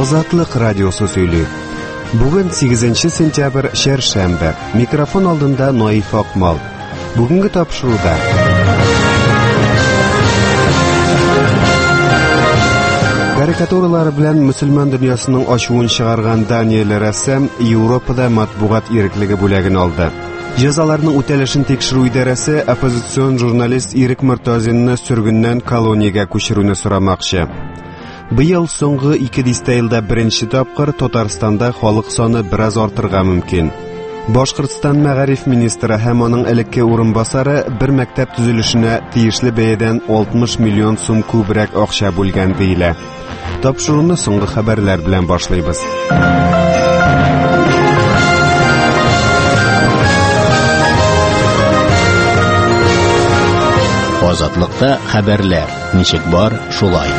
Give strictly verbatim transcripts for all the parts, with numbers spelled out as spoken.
Азатлык радиосы сөйли. Бүген сигезенче сентябрь, шәршәмбе. Микрофон алдында Наиф Акмал. Бүгенге тапшыруда карикатуралары белән мөселман дөньясының ачуын чыгарган Даниэль рәссам Европада матбугат иреклеге бүләген алды. Җәзаларның үтәлешен тикшерү идарәсе оппозицион журналист Ирек Мортазинны сөргеннән колониягә күчерүне сорамакчы. Быел соңгы ике дистә елда беренче тапкыр Татарстанда халык саны бераз артырга мөмкин. Башкортстан мәгариф министры һәм аның элекке урынбасары бер мәктәп төзелешенә тиешле бәядән алтмыш миллион сум күбрәк акча бүлгән диелә. Тапшыруны соңгы хәбәрләр белән башлыйбыз. Азатлыкта хәбәрләр. Ничек бар, шулай.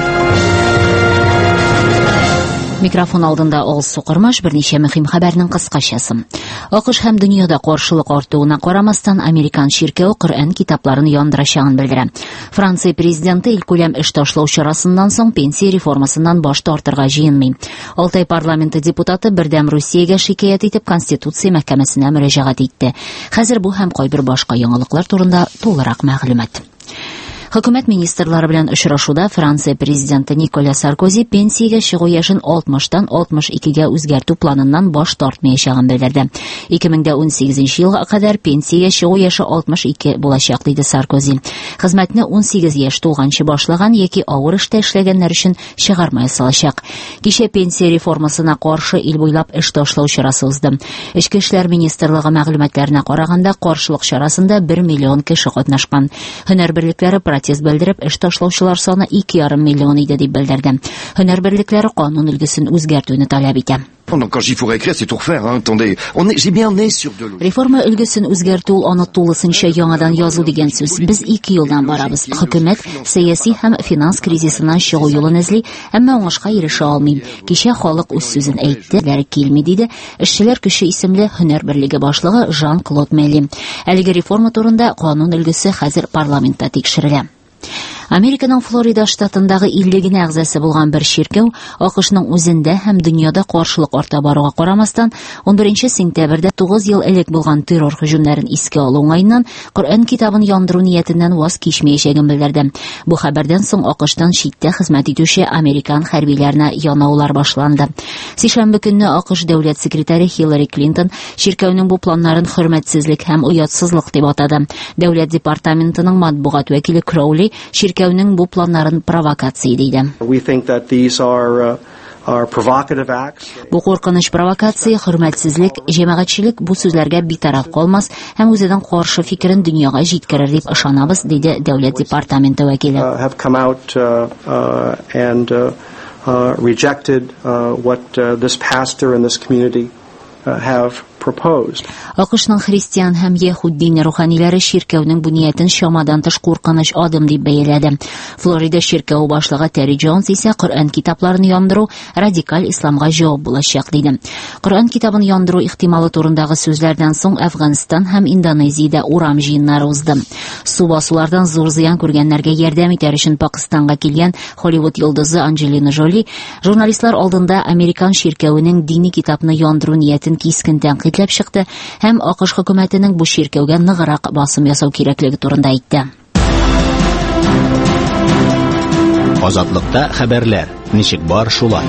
Микрофон алдында Олс Сукырмаш берничә мөһим хәбәрнең кыскачасы. АКШ һәм дөньяда каршылык артуына карамастан Американ ширкәү Коръән китапларын яндырачагын белдерә. Франция президенты илкүләм эш ташлау чарасыннан соң пенсия реформасыннан баш тартырга җыенмый. Алтай парламенты депутаты бердәм Русиягә шикаят итеп Конституция мәхкәмәсенә мөрәҗәгать итте. Хәзер бу һәм кайбер башка яңалыклар турында тулырак мәгълүмат. Хөкүмәт министрлары белән очрашуда Франция президенты Николя Саркози пенсиягә чыгу яшен алтмыштан алтмыш икегә үзгәртү планыннан баш тартмаячагын белдерде. ике мең дә унсигезенче елга кадәр пенсиягә чыгу яше алтмыш ике булачак диде Саркози. Хезмәтне унсигез яшь тулганчы башлаган яки авыр эштә эшләгәннәр өчен чыгарма ясалачак. Кичә пенсия реформасына каршы ил буйлап эш ташлау чарасы узды. Эчке эшләр министрлыгы мәгълүматларына караганда, каршылык чарасында бер миллион кеше катнашкан. Һөнәр берлекләре протест белдереп, эш ташлаучылар саны ике ярым миллион иде дип белдерде. Һөнәр берлекләре канун өлгесен үзгәртүне таләп итә. Quand je dis faut réécrire, c'est tout refaire, hein. Attendez, on est, j'ai bien né sur de l'eau. Реформа өлгесен үзгәртү ул аны тулысынча яңадан язу дигән сүз. Без ике елдан барабыз. Хөкүмәт сәяси һәм финанс кризисыннан чыгу юлын эзли, әмма уңышка ирешә алмый. Кичә халык үз сүзен әйтте, ләр килми диде. Эшчеләр көче исемле һөнәр берлеге башлыгы Жан-Клод Мели. Әлеге реформа турында канун өлгесе хәзер парламентта тикшерелә. Американың Флорида штатындагы илле генә әгъзасы булган бер ширкәү АКШның үзендә һәм дөньяда каршылык арта баруга карамастан он беренче сентябрьдә тугыз ел элек булган террор һөҗүмнәрен искә алу уңаеннан Коръән китабын яндыру ниятеннән ваз кичмәячәген белдерде. Бу хәбәрдән соң АКШтан читтә хезмәт итүче американ хәрбиләренә янаулар башланды. Сишәмбе көнне АКШ дәүләт секретаре Хиллари Клинтон ширкәүнең бу планнарын хөрмәтсезлек һәм уятсызлык дип атады. Дәүләт департаментының матбугат вәкиле Кроули ширкәүнең бу планнарын провокация диде. Бу куркыныч провокация, хөрмәтсезлек, җәмәгатьчелек бу сүзләргә битараф калмас һәм үзенең каршы фикерен дөньяга җиткерер дип ышанабыз, диде дәүләт департаменты вәкиле. АКШның христиан һәм яһуд дине руханиләре ширкәүнең бу ниятен чамадан тыш куркыныч адым дип бәяләде. Флорида ширкәү башлыгы Терри Джонс исә Коръән китапларын яндыру радикаль исламга җавап булачак диде. Коръән китабын яндыру ихтималы турындагы сүзләрдән соң Әфганстан һәм Индонезиядә урам җыеннары узды. Су басулардан зур зыян күргәннәргә ярдәм итәр өчен Пакистанга килгән Холливуд йолдызы Анджелина Джоли журналистлар алдында американ ширкәүнең дини китапны яндыру ниятен кискен тәнкыйтьләп чыкты һәм АКШ хөкүмәтенең бу ширкәүгә ныграк басым ясау кирәклеге турында әйтте. Азатлыкта хәбәрләр. Ничек бар, шулай.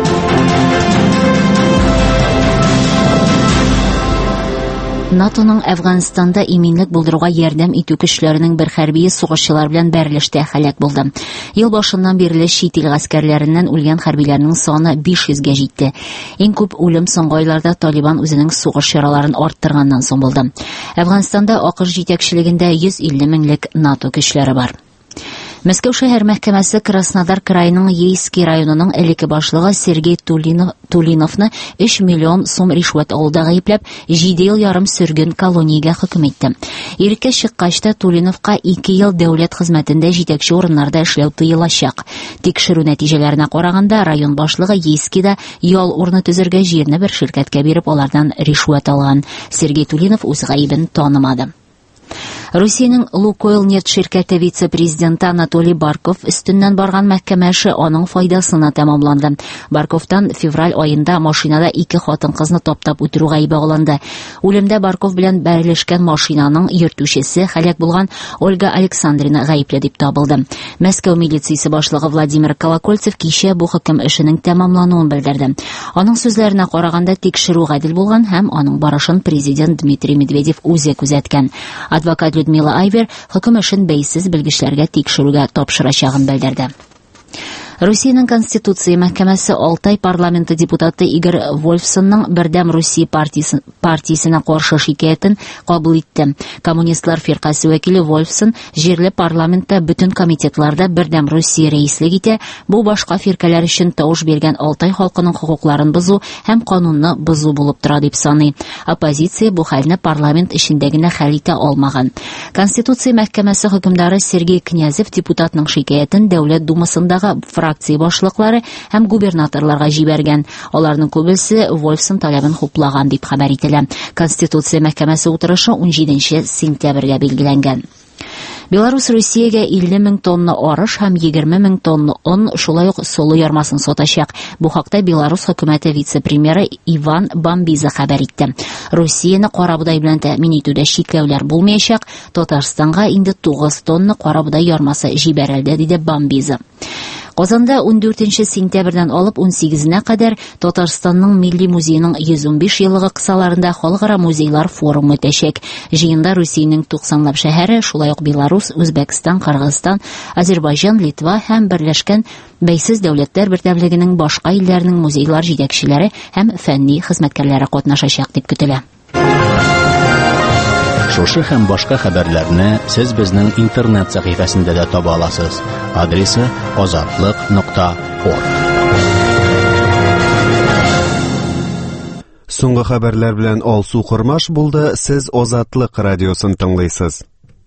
НАТОның Әфганстанда иминлек булдыруга ярдәм итү көчләренең бер хәрби сугышчылар белән бәрелештә һәлак булды. Ел башыннан бирле чит ил гаскәрләреннән үлгән хәрбиләрнең саны биш йөзгә җитте. Иң күп үлем соңгы айларда Талибан үзенең сугыш чараларын арттырганнан соң булды. Әфганстанда АКШ җитәкчелегендә йөз илле меңлек НАТО көчләре бар. Мәскәү шәһәр мәхкәмәсе Краснодар крайының Ейский районының элекке башлыгы Сергей Тулинов, Тулиновны өч миллион сум ришвәт алуда гаепләп, җиде ел ярым сөрген колониягә хөкем итте. Иреккә чыккач та Тулиновка ике ел дәүләт хезмәтендә җитәкче урыннарда эшләү тыелачак. Тикшерү нәтиҗәләренә караганда, район башлыгы Ейскида ял урыны төзергә җирне бер ширкәткә биреп, алардан ришвәт алган. Сергей Тулинов үз гаебен танымады. Русиянең Лукойл нефть ширкәте вице-президенты Анатолий Барков өстеннән барган мәхкәмә эше аның файдасына тәмамланды. Барковтан февраль аенда машинада ике хатын-кызны таптап үтерү гаебе алынды. Үлемдә Барков белән бәрелешкән машинаның йөртүчесе һәлак булган Ольга Александрина гаепле дип табылды. Мәскәү милициясе башлыгы Владимир Колокольцев кичә бу хөкем эшенең тәмамлануын белдерде. Аның сүзләренә караганда тикшерү гадел булган һәм аның барышын президент Дмитрий Медведев үзе күзәткән. Адвокат Людмила Айвер хөкем эшен бәйсез белгечләргә тикшерүгә тапшырачагын белдерде. Русиянең Конституция мәхкәмәсе Алтай парламенты депутаты Игорь Вольфсонның Бердәм Русия партиясе партиясенә каршы шикаятен кабул итте. Коммунистлар фиркасы вәкиле Вольфсон җирле парламентта бөтен комитетларда Бердәм Русия рәислек итә, бу башка фиркалар өчен тавыш биргән Алтай халкының хокукларын бозу һәм канунны бозу булып тора дип саный. Оппозиция бу хәлне парламент эчендә генә хәл итә алмаган. Конституция мәхкәмәсе хөкемдары Сергей Князев депутатның шикаятен Дәүләт думасындагы фракция башлыклары һәм губернаторларга җибәргән. Аларның күбесе Вольфсон талабын хуплаган дип хәбәр ителә. Конституция мәхкәмәсе утырышы ун җиденче сентябрьгә билгеләнгән. Беларусь Россиягә илле мең тонна арыш һәм егерме мең тонна он, шулай ук солы ярмасын сатачак. Бу хакта Беларусь хөкүмәте вице-премьеры Иван Бамбиза хәбәр итте. Россияны карабудай белән тәэмин итүдә шикләүләр булмаячак. Татарстанга инде тугыз тонна карабудай ярмасы җибәрелде, диде Бамбиза. Казанда ун дүртенче сентябрьдән алып ун сигезенә кадәр Татарстанның Милли музееның йөз ун биш еллыгы кысаларында халыкара музейлар форумы үтәчәк. Җыенда Русиянең туксанлап шәһәре, шулай ук Беларусь, Үзбәкстан, Кыргызстан, Азербайҗан, Литва һәм Берләшкән Бәйсез дәүләтләр бердәмлегенең башка илләрнең музейлар җитәкчеләре һәм фәнни хезмәткәрләре катнашачак дип көтелә. Шушы һәм башка хәбәрләрне сез безнең интернет сәхифәсендә дә таба аласыз. Адресы азатлык нокта орг. Соңгы хәбәрләр белән Алсу Кормаш булды. Сез Азатлык радиосын тыңлыйсыз.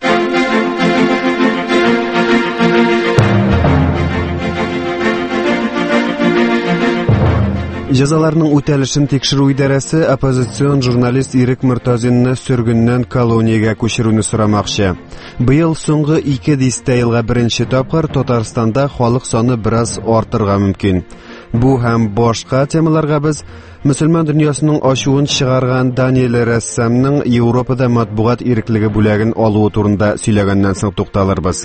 Җәзаларның үтәлешен тикшерү идарәсе оппозицион журналист Ирек Мортазинны сөргеннән колониягә күчерүне сорамакчы. Быел соңгы ике дистә елга беренче тапкыр Татарстанда халык саны бераз артырга мөмкин. Бу һәм башка темаларга без мөселман дөньясының ачуын чыгарган Даниэль рәссамның Европада матбугат иреклеге бүләген алуы турында сөйләгәннән соң тукталырбыз.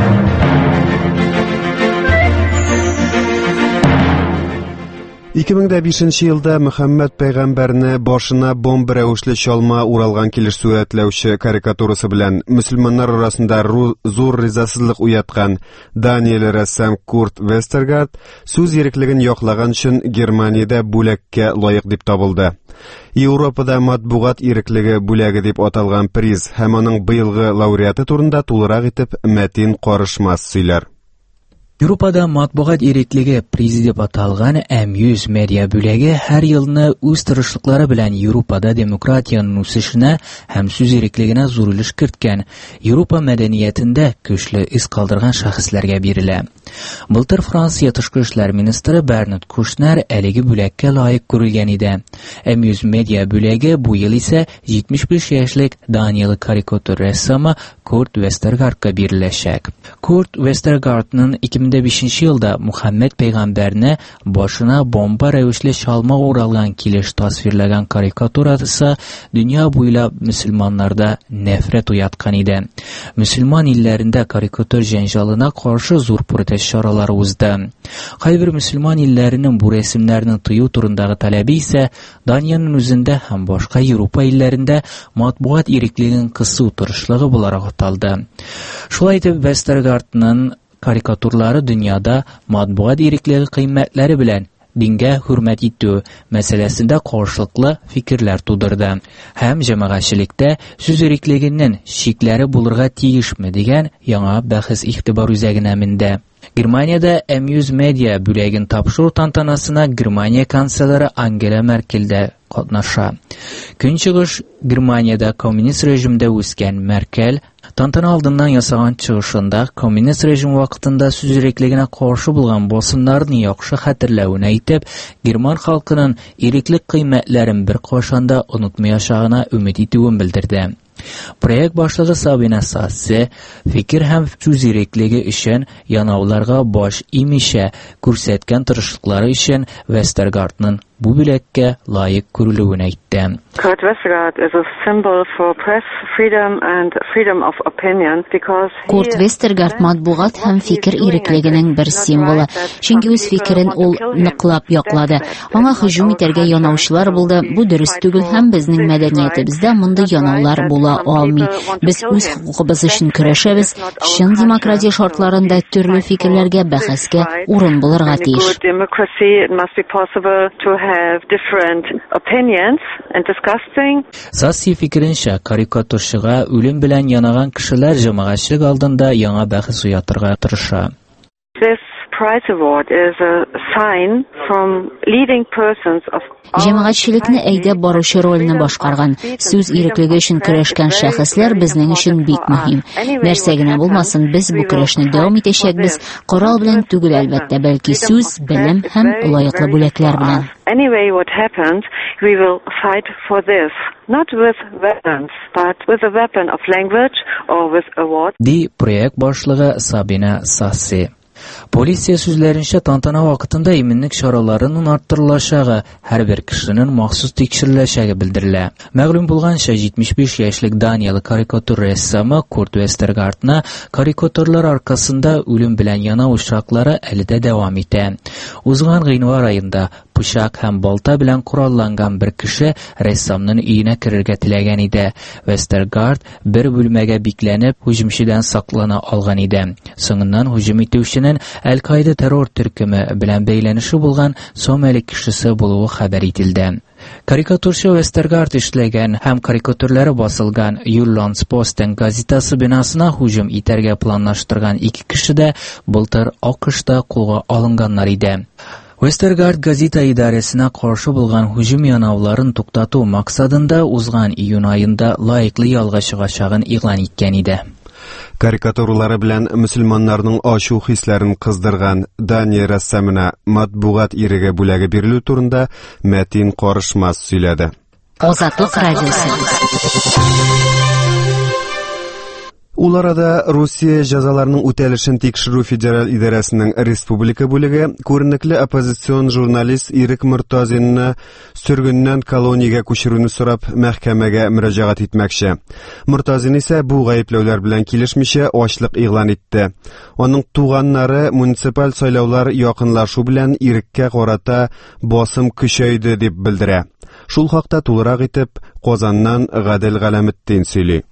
ике мең бишенче елда Мөхәммәд пәйгамбәрне башына бомба рәвешле чалма уралган килеш сурәтләүче карикатурасы белән мөселманнар арасында зур ризасызлык уяткан Даниэль рәссам Курт Вестергард сүз иреклеген яклаган өчен Германиядә бүләккә лаек дип табылды. Европада матбугат иреклеге бүләге дип аталган приз һәм аның быелгы лауреаты турында тулырак итеп Мәтин Карышмас сөйләр. Европада матбугат иреклеге приз дип аталган эм йөз медиа бүләге һәр елны үз тырышлыклары белән Европада демократияның үсешенә һәм сүз иреклегенә зур өлеш керткән, Европа мәдәниятендә көчле из калдырган шәхесләргә бирелә. Былтыр Франция тышкы эшләр министры Бернард Кушнер әлеге бүләккә лаек күрелгән иде. эм йөз медиа бүләге бу ел исә җитмеш биш яшьлек Даниэль карикатур рәссамы Курт Вестергардка биреләчәк. Курт Вестергардның ике мең бишенче елда Мөхәммәд пәйгамбәрне башына бомба рәвешле чалма уралган килеш тасвирләгән карикатурасы дөнья буйлап мөселманнарда нәфрәт уяткан иде. Мөселман илләрендә карикатур җәнҗалына каршы зур протест чаралары узды. Кайбер мөселман илләренең бу рәсемнәрне тыю турындагы таләбе исә Даниянең үзендә һәм башка Европа илләрендә матбугат иреклегенең кысу тырышлыгы буларак аталды. Шулай итеп Вестергардның карикатурлары дөньяда матбугат иреклеге кыйммәтләре белән дингә хөрмәт итү мәсьәләсендә каршылыклы фикерләр тудырды. Һәм җәмәгатьчелектә сүз иреклегенең шикләре булырга тиешме дигән яңа бәхәс игътибар үзәгенә менде. Германиядә эм йөз медиа бүләген тапшыру тантанасына Германия канцлеры Ангела Меркель дә катнаша. Көнчыгыш Германиядә коммунист режимдә үскән Меркель тантана алдыннан ясаган чыгышында коммунист режим вакытында сүз иреклегенә каршы булган басымнарны яхшы хәтерләвен әйтеп, герман халкының иреклек кыйммәтләрен бер кашанда онытмаячагына өмид итүен белдерде. Проект башлыгы Сабина Сассе фикер һәм сүз иреклеге өчен янавларга баш имешә күрсәткән тырышлыклары өчен Вестергардның бу бүләккә лаек күрелүен әйтте. Kurt Westergaard is a symbol for press freedom and freedom of opinion because Kurt Westergaard матбугат һәм фикер иреклегенең бер символы. Чөнки үз фикерен ул ныклап яклады. Аңа һөҗүм итәргә янаучылар булды. Бу дөрес түгел һәм безнең мәдәниятебездә мондый янаулар була алмый. Без үз хукугыбыз өчен көрәшәбез. Чын демократия шартларында төрле фикерләргә бәхәскә урын булырга тиеш. Have different opinions and discussing. Сасси фикеренчә, карикатурчыга үлем белән янаган кешеләр җәмәгатьчелек алдында яңа бәхәс уятырга тырыша. This Prize Award is a sign from leading persons of Җәмәгатьчелекне әйдәп баручы рольне башкарган, сүз иреклеге өчен көрәшкән шәхесләр безнең өчен бик мөһим. Нәрсә генә булмасын, без бу көрәшне дәвам итәчәкбез, корал белән түгел әлбәттә, бәлки сүз, белем һәм лаеклы бүләкләр белән. Anyway, what happened, we will fight for this, not with weapons, but with a weapon of language or with award. Ди проект башлыгы Сабина Сасси. Полиция сүзләренчә тантана вакытында иминлек чараларының арттырылачагы, һәрбер кешенең махсус тикшереләчәге белдерелә. Мәгълүм булганча, җитмеш биш яшьлек Даниэль карикатур рәссамы Курт Вестергардны карикатурлар аркасында үлем белән яна очраклары әле дә дәвам итә. Узган гыйнвар аенда пычак һәм балта белән коралланган бер кеше рәссамның өенә керергә теләгән иде. Вестергард бер бүлмәгә бикләнеп, һөҗүмчедән саклана алган иде. Соңыннан һөҗүм итүченең Әл-Каида террор төркеме белән бәйләнеше булган Сомали кешесе булуы хәбәр ителде. Карикатурчы Вестергард эшләгән һәм карикатурлары басылган Юлландспостен газетасы бинасына һүҗүм итәргә планлаштырган ике кеше дә былтыр АКШта кулга алынганнар иде. Вестергард газета идарәсенә каршы булган һүҗүм янауларын туктату максатында узган июнь аенда лаеклы ялга чыгачагын игълан иткән иде. Карикатуралары белән мөселманнарның ачу хисләрен кыздырган Дания рәссамына матбугат иреге бүләге бирелү турында Мәтин Карышмас сөйләде. Азатлык радиосы. Ул арада Русия җәзаларының үтәлешен тикшерү федераль идарәсенең республика бүлеге күренекле оппозицион журналист Ирек Мортазинны сөргеннән колониягә күчерүне сорап мәхкәмәгә мөрәҗәгать итмәкче. Мортазин исә бу гаепләүләр белән килешмичә ачлык игълан итте. Аның туганнары муниципаль сайлаулар якынлашу белән Иреккә карата басым көчәйде дип белдерә. Шул хакта тулырак итеп Казаннан Гадел Галәметдин сөйли.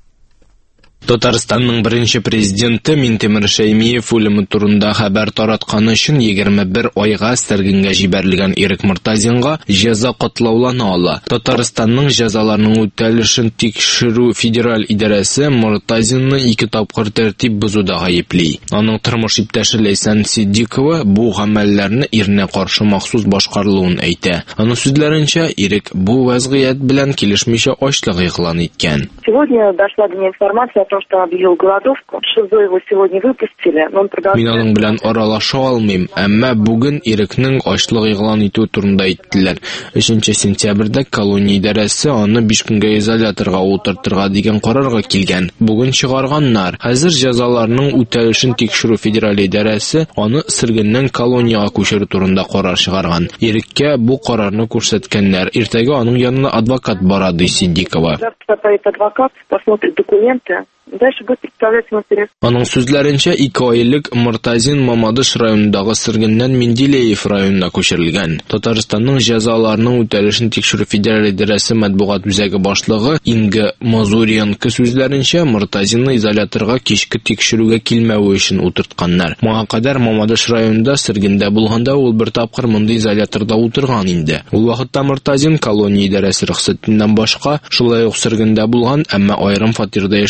Татарстанның беренче президенты Минтимер Шәймиев үлеме турында хәбәр таратканы өчен егерме бер айга сәргенгә җибәрелгән Ирек Мортазинга җәза катлаулана ала. Татарстанның җәзаларның үтәлешен тикшерү федераль идарәсе Мортазинны ике тапкыр тәртип бозуда гаепли. Аның тормыш иптәше Ләйсән Сиддикова бу гамәлләрне иренә каршы махсус башкарылуын әйтә. Аның сүзләренчә, Ирек бу вазгыять белән килешмичә ачлык игълан иткән. Сегодня дошла до меня информация о том, что объявил голодовку. ШИЗО его сегодня выпустили, но он продолжает. Мин аның белән аралаша алмыйм, әмма бүген Ирекнең ачлык игълан итү турында әйттеләр. өченче сентябрьдә колония идарәсе аны биш көнгә изоляторга утыртырга дигән карарга килгән. Бүген чыгарганнар. Хәзер җәзаларның үтәлешен тикшерү федераль идарәсе аны сөргеннән колониягә күчерү турында карар чыгарган. Иреккә бу карарны күрсәткәннәр. Иртәгә аның янына адвокат бара, ди Сиддикова. Адвокат посмотрит документы. Дальше будет представлять интерес. Аның сүзләренчә, ике айлык Мортазин Мамадыш районындагы Сыргыннан Менделеев районына күчерелгән. Татарстанның җәзаларының үтәлешен тикшерү федераль идарәсе матбугат үзәге башлыгы Инга Мазуренко сүзләренчә, Мортазинны изоляторга кичке тикшерүгә килмәүе өчен утыртканнар. Моңа кадәр Мамадыш районында Сыргында булганда ул бер тапкыр монда изоляторда утырган инде. Ул вакытта Мортазин колония идарәсе рөхсәтеннән башка, шулай ук Сыргында булган, әмма аерым фатирда яшәүче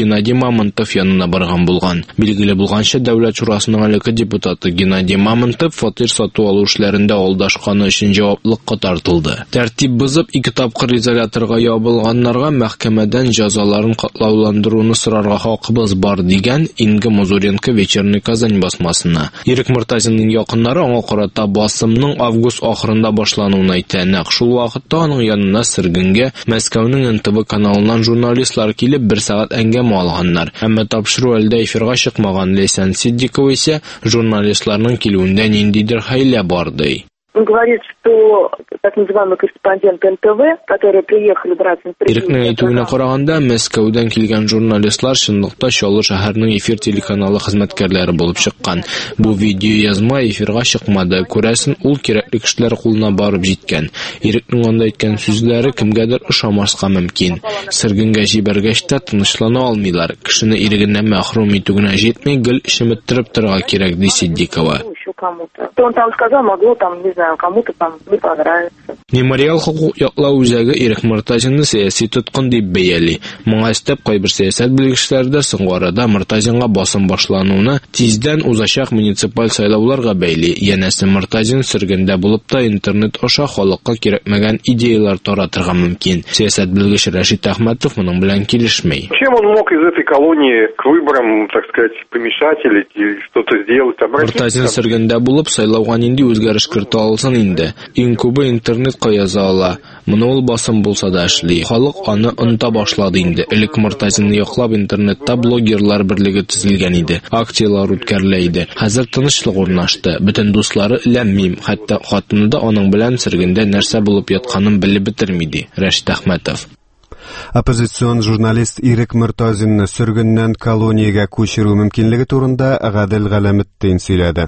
Геннадий Мамонтов янына барган булган. Билгеле булганча, дәүләт шурасының элекке депутаты Геннадий Мамонтов фатир сату алу эшләрендә алдашканы өчен җаваплылыкка тартылды. Тәртип бозып, ике тапкыр изоляторга ябылганнарга мәхкәмәдән җәзаларын катлауландыруны сорарга хакыбыз бар дигән Инга Музуренко Вечерний Казань басмасына. Ирек Мортазинның якыннары аңа карата басымның август ахырында башлануын әйтә. Нәкъ шул вакытта аның янына сөргенгә Мәскәүнең эн тэ вэ каналыннан журналистлар килеп бер сәгать әңгәмә алганнар. Әмма тапшыру әлдә эфирга чыкмаган Лейсан Сиддикова исә журналистларның килүендә ниндидер хәйлә бар ди. Он говорит, что так называемый корреспондент эн тэ вэ, которые приехали брать интервью. Ирекнең әйтүенә караганда, Мәскәүдән килгән журналистлар шунлыкта Чаллы шәһәренең эфир телеканалы хезмәткәрләре булып чыккан. Бу видео язма эфирга чыкмады. Күрәсен, ул кирәкле кешеләр кулына барып җиткән. Ирекнең анда әйткән сүзләре кемгәдер ошамаска мөмкин. Сөргенгә җибәргәч тә тынычлана алмыйлар. Кешене ирегеннән мәхрүм итүгенә җитми, гел ишеметтереп торырга кирәк, ди Сиддикова. Кому-то. Он там сказал, могло там, не знаю, кому-то там не понравится. Мемориал хукук яклау үзәге Ирек Мортазинны сәяси тоткын дип бәяли. Моңа өстәп кайбер сәясәт белгечләрдә соңгы арада Мортазинга басым башлануына тиздән узачак муниципаль сайлауларга бәйли. Янәсе Мортазин сөргендә булып та интернет аша халыкка кирәкмәгән идеялар таратырга мөмкин. Сәясәт белгеч Рашид Әхмәтов моның белән килешмәй. Чем он мог из этой колонии к выборам, так сказать, помешать или что-то сделать? Мортазин сөргендә булып сайлауга нинди үзгәреш кертә алсын инде. Иң күбе интернетка яза ала. Моны ул басым булса да эшли. Халык аны оныта башлады инде. Элек Мортазинны яклап интернетта блогерлар берлеге төзелгән иде. Акциялар үткәрелә иде. Хәзер тынычлык урнашты. Бөтен дуслары ләммим, хәтта хатыны да аның белән сөргендә нәрсә булып ятканын белеп бетермиде. Рәшит Әхмәтов. Оппозицион журналист Ирек Мортазинны сөргеннән колониягә күчерү мөмкинлеге турында Гадел Галәметтин сөйләде.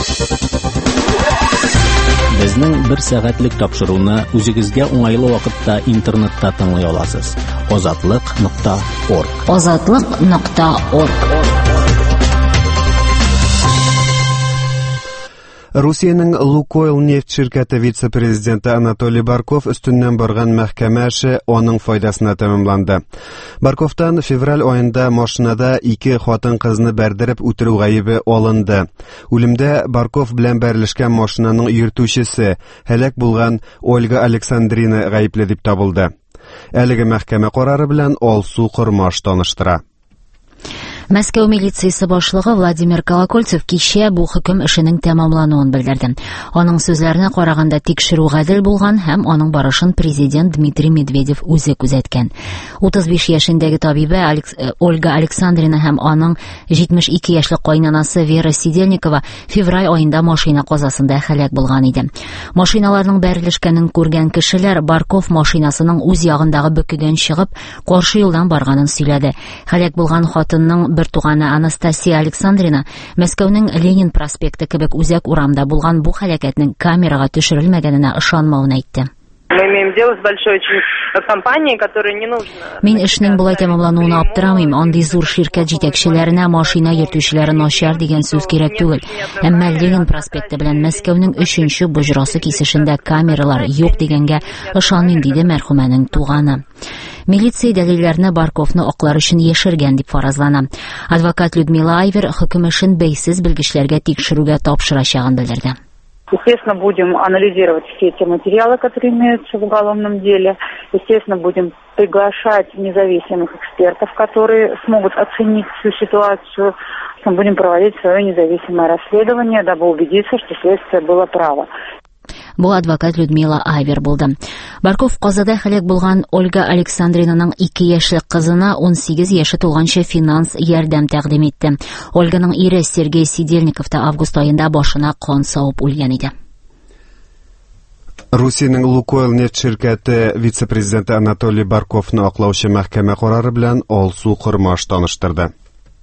Безнең бер сәгатьлек тапшыруны үзегезгә уңайлы вакытта интернетта тыңлый аласыз. озатлык нокта орг. озатлык нокта орг. Русиянең Лукойл нефть ширкәте вице-президенты Анатолий Барков өстеннән барган мәхкәмә эше аның файдасына тәмамланды. Барковтан февраль аенда машинада ике хатын-кызны бәрдереп үтерү гаебе алынды. Үлемдә Барков белән бәрелешкән машинаның йөртүчесе, һәлак булган Ольга Александрина гаепле дип табылды. Әлеге мәхкәмә карары белән Алсу Кормаш таныштыра. Мәскәү милициясе башлыгы Владимир Колокольцев кичә бу хөкем эшенең тәмамлануын белдерде. Аның сүзләренә караганда тикшерү гадел булган һәм аның барышын президент Дмитрий Медведев үзе күзәткән. утыз биш яшендәге табибә Алекс... Ольга Александрина һәм аның җитмеш ике яшьлек кайнанасы Вера Сидельникова февраль аенда машина казасында һәлак булган иде. Машиналарның бәрелешкәнен күргән кешеләр Барков машинасының үз ягындагы бөкедән чыгып, каршы юлдан барганын сөйләде. Һәлак булган хатынның бер туганы Анастасия Александрина Мәскәүнең Ленин проспекты кебек үзәк урамда булган бу һәлакәтнең камерага төшерелмәгәненә ышанмавын әйтте. Мы имеем дело с большой очень компанией, которой не нужно. Мин эшнең булай тәмамлануына аптырамыйм. Андый зур ширкәт җитәкчеләренә машина йөртүчеләре начар дигән сүз кирәк түгел. Әмма Ленин проспекты белән Мәскәүнең өченче боҗрасы кисешендә камералар юк дигәнгә ышанмыйм, диде мәрхүмәнең туганы. Милиция дәлилләрне Барковны аклар өчен яшергән дип фаразлана. Адвокат Людмила Айвер хөкем эшен бәйсез белгечләргә тикшерүгә тапшырачагын белдерде. Естественно, будем анализировать все эти материалы, которые имеются в уголовном деле. Естественно, будем приглашать независимых экспертов, которые смогут оценить всю ситуацию. Мы будем проводить свое независимое расследование, дабы убедиться, что следствие было право. Бу адвокат Людмила Айвер булды. Барков казада һәлак булган Ольга Александринаның ике яшьлек кызына он сигез яше тулганча финанс ярдәм тәкъдим итте. Ольганың ире Сергей Сидельников та август аенда башына кан савып үлгән иде. Русиянең Лукойл нефть ширкәте вице-президенты Анатолий Барковны аклаучы мәхкәмә карары белән Алсу Кормаш таныштырды.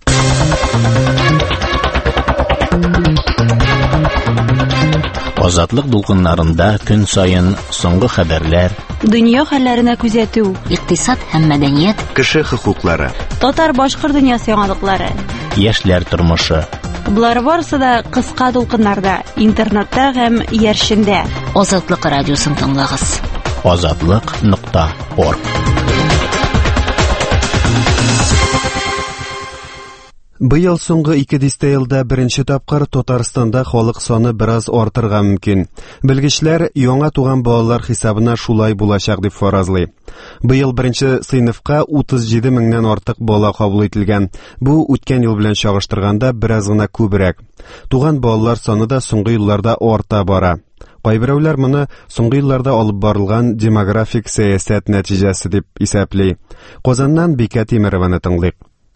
Азатлык дулкыннарында көн сайын соңгы хәбәрләр, дөнья хәлләренә күзәтү, икътисад һәм мәдәният, кеше хокуклары, татар-башкорт дөньясы яңалыклары, яшьләр тормышы. Булар барысы да кыска дулкыннарда, интернетта һәм яршендә. Азатлык радиосын тыңлагыз. озатлык нокта орг. Быел соңгы ике дистә елда беренче тапкыр Татарстанда халык саны бераз артырга мөмкин. Белгечләр яңа туган балалар хисабына шулай булачак дип фаразлый. Быел беренче сыйныфка утыз җиде меңнән артык бала кабул ителгән. Бу үткән ел белән чагыштырганда бераз гына күбрәк. Туган балалар саны да соңгы елларда арта бара. Кайберәүләр моны соңгы елларда алып барылган демографик сәясәт нәтиҗәсе дип исәпли. Казаннан Бикә Тимерованы тыңлыйк.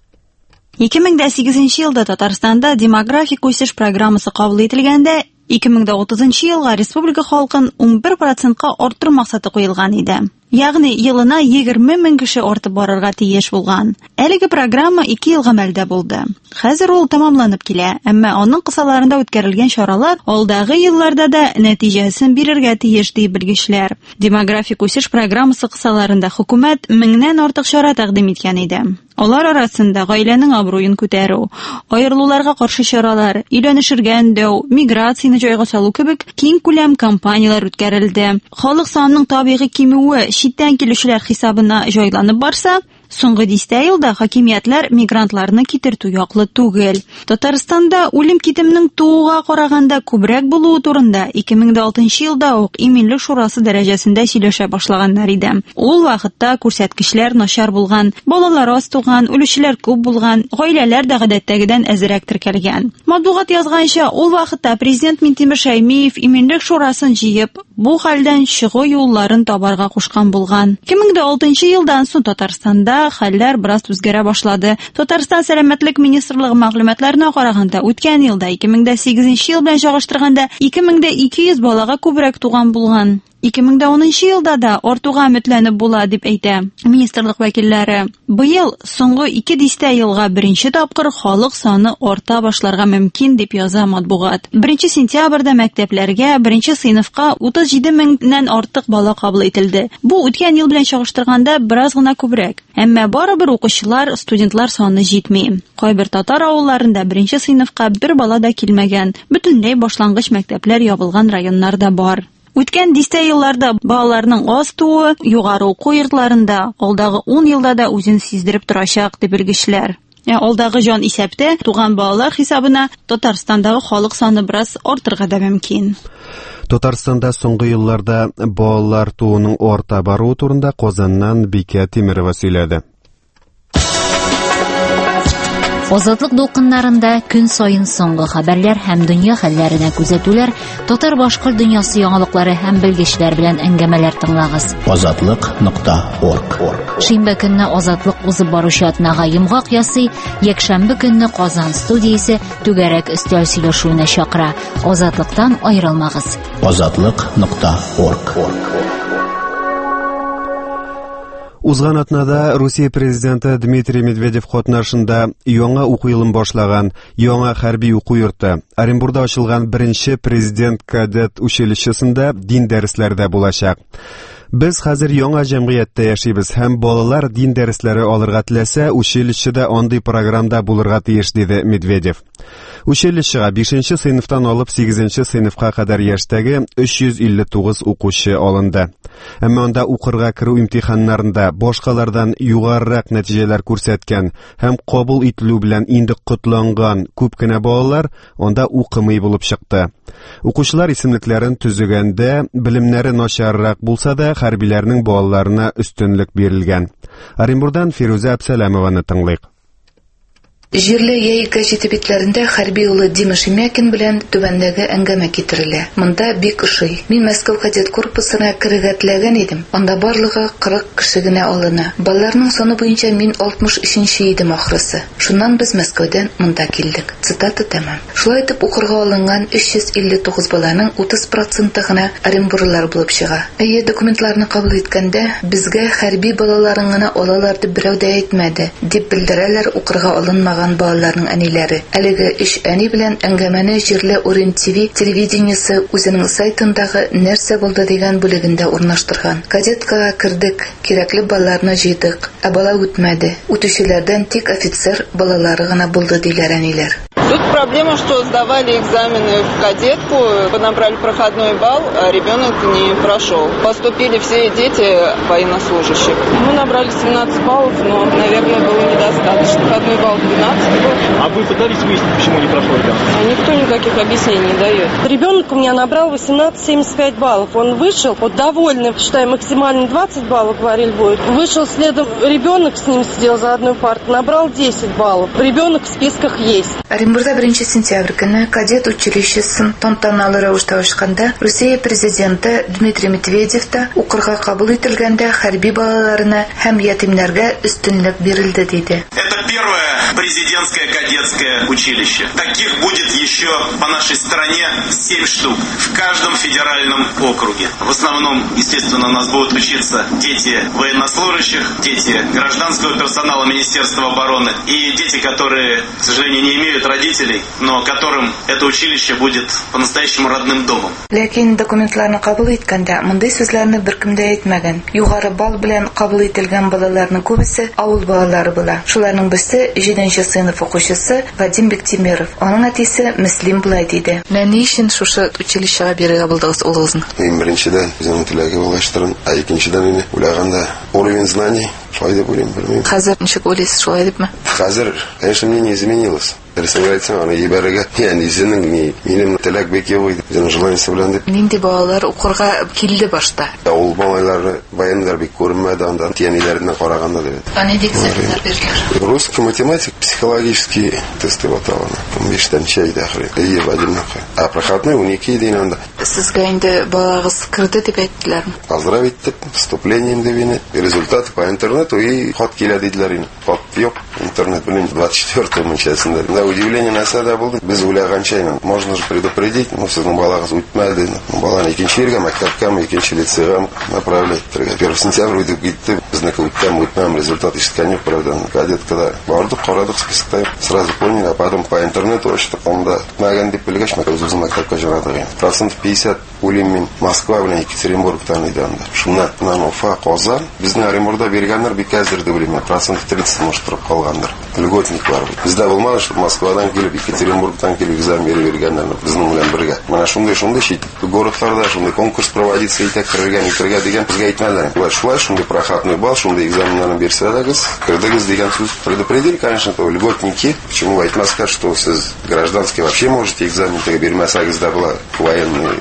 ике мең сигезенче елда Татарстанда демографик үсеш программасы кабул ителгәндә, ике мең утызынчы елга республика халкын ун бер процентка арттыру максаты куелган иде. Ягъни елына егерме мең кеше артып барырга тиеш булган. Әлеге программа ике ел гамәлдә булды. Хәзер ул тамамланып килә, әмма аның кысаларында үткәрелгән чаралар алдагы елларда да нәтиҗәсен бирергә тиеш ди белгечләр. Демографик үсеш программасы кысаларында хөкүмәт меңнән артык чара тәкъдим иткән иде. Алар арасында гаиләнең абруен күтәрү, аерылуларга каршы чаралар, өйләнешергә өндәү, миграцияне җайга салу кебек киң күләм кампаниялар үткәрелде. Халык санының табигый кимүе читтән килүчеләр хисабына җайланып барса, соңгы дистә елда хакимиятләр мигрантларны китертү яклы түгел. Татарстанда үлем китемнең тууга караганда күбрәк булуы турында ике мең алтынчы елда ук Иминлек шурасы дәрәҗәсендә сөйләшә башлаганнар иде. Ул вакытта күрсәткечләр начар булган, балалар аз туган, үлүчеләр күп булган, гаиләләр дә гадәттәгедән әзрәк теркәлгән. Матбугат язганча, ул вакытта президент Минтимер Шәймиев Иминлек шурасын җыеп, бу хәлдән чыгу юлларын табарга кушкан булган. ике мең алтынчы елдан соң Татарстанда хәлләр бераз үзгәрә башлады. Татарстан сәламәтлек министрлыгы мәгълүматларына караганда, үткән елда ике мең сигезенче ел белән чагыштырганда ике мең ике йөз балага күбрәк туган булган. ике мең унынчы елда да артуга өметләнеп була дип әйтә министрлык вәкилләре. Быел соңгы ике дистә елга беренче тапкыр халык саны арта башларга мөмкин дип яза матбугат. беренче сентябрьдә мәктәпләргә беренче сыйныфка утыз җиде меңнән артык бала кабул ителде. Бу үткән ел белән чагыштырганда бераз гына күбрәк. Әмма барыбер укучылар, студентлар саны җитми. Кайбер татар авылларында беренче сыйныфка бер бала да килмәгән. Бөтенләй башлангыч мәктәпләр ябылган районнар да бар. Үткән дистә елларда балаларның аз туы югары уку йортларында алдагы ун елда да үзен сиздереп торачак дип белгечләр. Алдагы җан исәптә туган балалар хисабына Татарстандагы халык саны бераз артырга да мөмкин. Татарстанда соңгы елларда балалар туының арта баруы турында Казаннан Бикә Тимерова сөйләде. Азатлык дулкыннарында көн сайын соңгы хәбәрләр һәм дөнья хәлләренә күзәтүләр, татар башкорт дөньясы яңалыклары һәм белгечләр белән әңгәмәләр тыңлагыз. азатлык нокта орг. Шимбә көнне Азатлык узып баручы атнага йомгак ясый, якшәмбе көнне Казан студиясе түгәрәк өстәл сөйләшүенә чакыра. Азатлыктан аерылмагыз. азатлык нокта орг. Узган атнада Русия президенты Дмитрий Медведев катнашында яңа уку елын башлаган яңа хәрби уку йорты Оренбургда ачылган беренче президент кадет училищесында дин дәресләрдә булачак. Без хәзер яңа җәмгыятьтә яшибез һәм балалар дин дәресләре алырга теләсә, училищеда андый программада булырга тиеш, диде Медведев. Училищега бишенче сыйныфтан алып сигезенче сыйныфка кадәр яшьтәге өч йөз илле тугыз укучы алынды. Әмма анда укырга керү имтиханнарында башкалардан югарырак нәтиҗәләр күрсәткән һәм кабул ителү белән инде котланган күп кенә балалар анда укымый булып чыкты. Укучылар исемлекләрен төзегәндә белемнәре начаррак булса да, хәрбиләрнең балаларына өстенлек бирелгән. Оренбургдан Фируза Әбсәләмованы тыңлыйк. Җирле яй гәҗите битләрендә хәрби улы Дима Шемякин белән түбәндәге әңгәмә китерелә. Монда бик ошый. Мин Мәскәү кадет корпусына керергә теләгән идем. Анда барлыгы кырык кеше генә алына. Балаларның саны буенча мин алтмыш өченче идем ахрысы. Шуннан без Мәскәүдән монда килдек. Цитата тәмам. Шулай итеп укырга алынган өч йөз илле тугыз баланың утыз проценты гына оренбурлар булып чыга. Әйе, документларны кабул иткәндә безгә хәрби балаларын гына алалар дип берәү дә әйтмәде, дип белдерәләр укырга алынмаган балаларның әниләре. Әлеге эш әни белән әңгәмәне җирле Орен ТВ телевидениесе үзенең сайтындагы нәрсә булды дигән бүлегендә урнаштырган. Кадеткага кердек, кирәкле балаларны җыйдык, ә бала үтмәде. Үтүчеләрдән тик офицер балалары гына булды диләр әниләр. Тут проблема, что сдавали экзамены в кадетку, набрали проходной балл, а ребенок не прошел. Поступили все дети военнослужащих. Мы набрали семнадцать баллов, но, наверное, было недостаточно. Проходной балл двенадцать был. А вы пытались выяснить, почему не прошел ребенок? А никто никаких объяснений не дает. Ребенок у меня набрал восемнадцать семьдесят пять баллов. Он вышел, вот довольный, считаю, максимально двадцать баллов, говорили, будет. Вышел следом, ребенок с ним сидел за одной партой, набрал десять баллов. Ребенок в списках есть. Оренбургда бірінші сентябрь күні кадет училищесін тантаналы рәвештә ачканда Россия президенты Дмитрий Медведев та укырга кабул ителгәндә хәрби балаларына һәм ятимнәргә өстенлек бирелде диде. Это первое президентское кадетское училище. Таких будет еще по нашей стране семь штук в каждом федеральном округе. В основном, естественно, у нас будут учиться дети военнослужащих, дети гражданского персонала Министерства обороны и дети, которые, к сожалению, не имеют родителей, но которым это училище будет по-настоящему родным домом. Ләкин документларны кабул иткәндә мондай сүзләрне беркем дә әйтмәгән. Югары балл белән кабул ителгән балаларның күбесе авыл балалары була. Шуларның берсе җиденче сыйныф укучысы Вадим Бектимеров. Аның әтисе Мөслим булай диде. Ни өчен шушы училищега бирергә булдыгыз улыгызны? Мин беренчедән үземнең теләге булгачларын, ә икенчедән инде уйлаганда уровень знаний файда булым белмим. Хәзер ничек уйлыйсыз, шулай дипме? Хәзер, конечно, мнение изменилось. Пересмотреться, она ебарга, я не знаю, ни минем теләк бек юк, үзенең желаниесе белән дип. Нинди балалар укырга килде башта? Ул балалар военнар бик күрмәде анда, тияниләренә караганда дип. Аны экзаменнар бирделәр. Русский, математик, психологический тесты ваталаны. Биштән чәйдә ахры. Ие Вадимныкы. А проходной унике дин анда. Сезгә инде балагыз кирде дип әйттеләрме? Поздравить дип, вступлением дип инде. Результаты по интернету и хат килә диделәр инде. Хат юк, интернет белән двадцать четвёртого мөнчәсендә. Да, удивление на сада булды. Без уйлаганча, можно же предупредить, но сезнең балагыз үтмәде. Баланы икенче ергә, мәктәпкә, икенче лицейга направлять. первого сентября үтеп китте. Безне үткән үтмәм результат ишеткән юк, правда. Кадеткада бардык, карадык спискта. Сразу поняли, а потом по интернету ачтык, анда мәгән дип белгәч, үзебез мәктәпкә җырадык. процент пятьдесят улим мин Москва белән Екатеринбургтан иде анда. Шуннан Уфа, Казан. Безнең Оренбургда биргәннәр бик әзер дип беләм. процент тридцать может торып калганнар. Льготниклар. Бездә булмады, что Москвадан килеп, Екатеринбургтан килеп экзамен биреп биргәннәр безнең белән бергә. Менә шундый шундый чит городларда шундый конкурс проводиться итә, кергән, кергән дигән безгә әйтмәләр. Шулай шулай шундый проходной балл, шундый экзаменнарны бирсәгез, кирдегез дигән сүз предупредили, конечно, то льготники. Почему әйтмәскә, что сез гражданский вообще можете экзамен бирмәсәгез дә була, военный.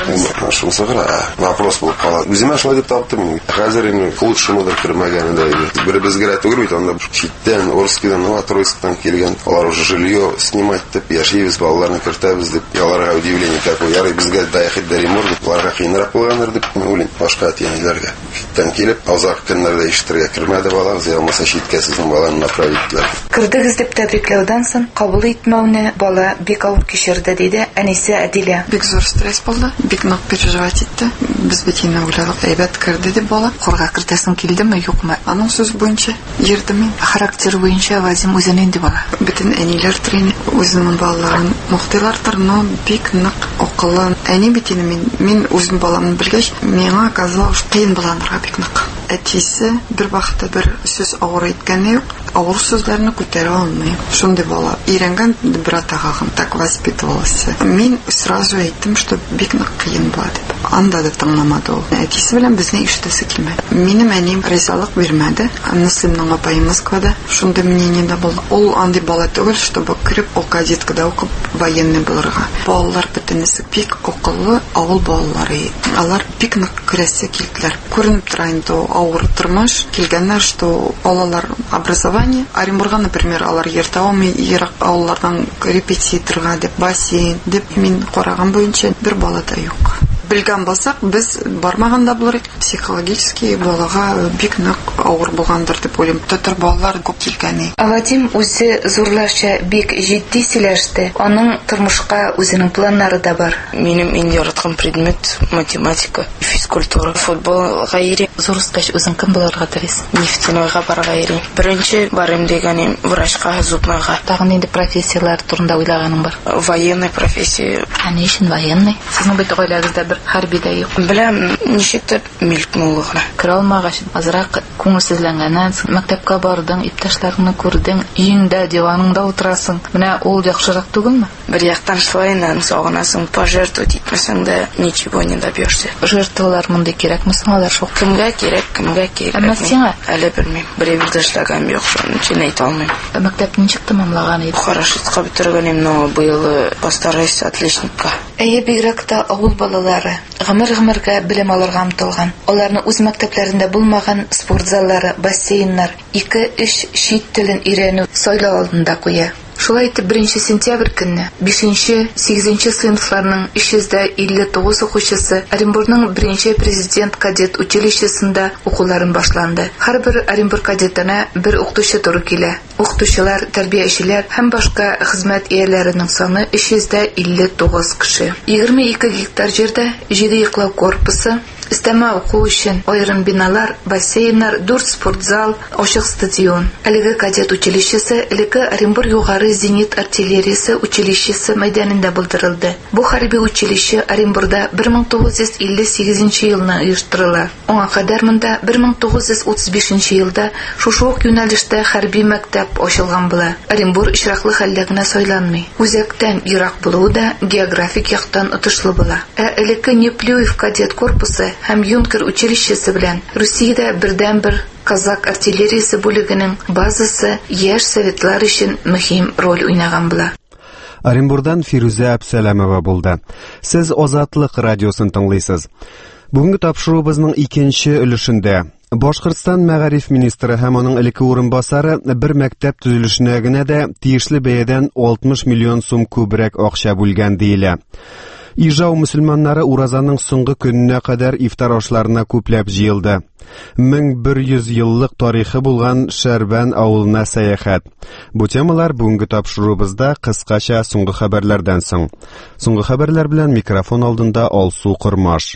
Шунысы гына вопрос булып кала. Үземә шулай дип таптым. Хәзер инде лучшымыдыр кирмәгәне дә иде. Бер безгә түгел бит, анда читтән, Орскидан, Новотроицктан килгән. Алар уже жилье снимать дип, яшибез, балаларны кертәбез дип. Аларга удивление такое. Ярый безгә даехит Даримор дип, аларга кыйнрак булганнар дип, уйлыйм. Башка тияниләргә. Читтән килеп, азак көннәрдә ишетергә кирмәде балагыз, ямаса читкә сезнең баланы направитлар. Кирдегез дип тәбрикләүдән соң кабул итмәүне бала бик авыр кичерде диде Әнисе Әдилә. Бик зур стресс булды. Бик нык переживать итте. Без бит инде уйладык, әйбәт кирде дип бала. Корга кертәсең килдеме, юкмы? Аның сүз буенча йөрдем мин. Характер буенча Вадим үзен инде бала. Бөтен әниләр тренер үзенең балаларын мохтилартыр, но бик нык акыллы. Әни бит инде мин, мин үзем баламны белгәч, миңа оказалось кыен булганырга бик нык. Әтисе бер вакытта бер сүз авыр әйткәне юк. Авыр сүзләрне күтәрә алмый. Шундый бала. Өйрәнгән братага так воспитывался. Мин сразу әйттем, что бик нык кыен була дип. Анда да тыңламады ул. Әтисе белән безне ишетәсе килмәде. Минем әним ризалык бирмәде. Мөслимнең апайы Москвада. Шундый мнениедә булды. Ул андый бала түгел, чтобы кирип ул кадеткада укып военный булырга. Балалар бөтенесе бик акыллы, авыл балалары. Алар бик нык күрәсе килделәр. Күренеп тора инде авыр тормыш килгәннәр, что алалар образование. Оренбургга, например, алар ерта алмый, ерак авыллардан репетиторга дип, бассейн дип мин караган буенча бер бала да юк. Белгән булсак, без бармаганда булыр, психологически балага бик нык авыр булгандыр дип уйлыйм. Татар балалар күп килгәни. Вадим үзе зурлашча бик җитди сөйләште. Аның тормышка үзенең планнары да бар. Минем иң яраткан предмет математика, физкультура, футбол, гайри. Зурскач үзең кем булырга телисең? Нефтяныйга барырга йөри. Беренче барым дигәнем врачка, зубныйга. Тагын инде профессиялар турында уйлаганың бар. Военный профессия. Ә ни өчен военный? Сезнең бит гаиләгездә бер хәрбидә юк. Беләм, ничектер милк муллыгына. Кер алмагач, азрак күңелсезләнгәннән соң мәктәпкә бардың, иптәшләреңне күрдең, өеңдә, диваныңда утырасың. Менә ул яхшырак түгелме? Бер яктан шулайнан сагынасың, пожертвовать итмәсәң дә ничего не добьешься. Жертвалар монда кирәкме соңалар шул? Кемгә кирәк, кемгә кирәк? Әмма сиңа әле белмим. Берәр эшләгән юк, шуның өчен әйтә алмыйм. Мәктәпне ничек тәмамлаган идең? Хорошо бетергәнем, но быел постараюсь отличникка. Әйе, бигрәк тә авыл балалары гомер-гомергә белем алырга омтылган. Аларны үз мәктәпләрендә булмаган спортзаллары, бассейннар, ике-өч чит телен өйрәнү сайлау алдында куя. Шулай итеп, беренче сентябрь көнне бишенче-сигезенче сыйныфларның өч йөз илле тугыз укучысы Оренбургның беренче президент кадет училищесында укуларын башланды. Һәрбер Оренбург кадетына бер укытучы туры килә. Укытучылар, тәрбиячеләр һәм башка хезмәт ияләренең саны өч йөз илле тугыз кеше. егерме ике гектар җирдә җиде йоклау корпусы, Истәмә уку өчен аерым биналар, бассейннар, дүрт спортзал, ачык стадион. Әлеге кадет училищесы элекке Оренбург югары зенит артиллериясе училищесы мәйданында булдырылды. Бу хәрби училище Оренбургда бер мең тугыз йөз илле сигезенче елны оештырыла. Аңа кадәр монда бер мең тугыз йөз утыз бишенче елда шушы ук юнәлештә хәрби мәктәп ачылган була. Оренбург очраклы хәлдә генә сайланмый. Үзәктән ерак булуы да географик яктан отышлы була. Ә элекке Неплюев кадет корпусы һәм Юнкер училищесы белән Русиядә бердән-бер казак артиллериясе бүлегенең базасы яшь советлар өчен мөһим роль уйнаган була. Оренбургдан Фируза Абсәләмова булды. Сез Азатлык радиосын тыңлыйсыз. Бүгенге тапшыруыбызның икенче өлешендә Башкортстан мәгариф министры һәм аның элекке урынбасары бер мәктәп төзелешенә генә дә тиешле бәядән алтмыш миллион сум күбрәк акча бүлгән диелә. Ижау мөселманнары уразаның соңгы көненә кадәр ифтар ашларына күпләп җыелды. мең бер йөз еллык тарихы булган Шәрбән авылына сәяхәт. Бу темалар бүгенге тапшыруыбызда кыскача соңгы хәбәрләрдән соң. Соңгы хәбәрләр белән микрофон алдында Алсу Кормаш.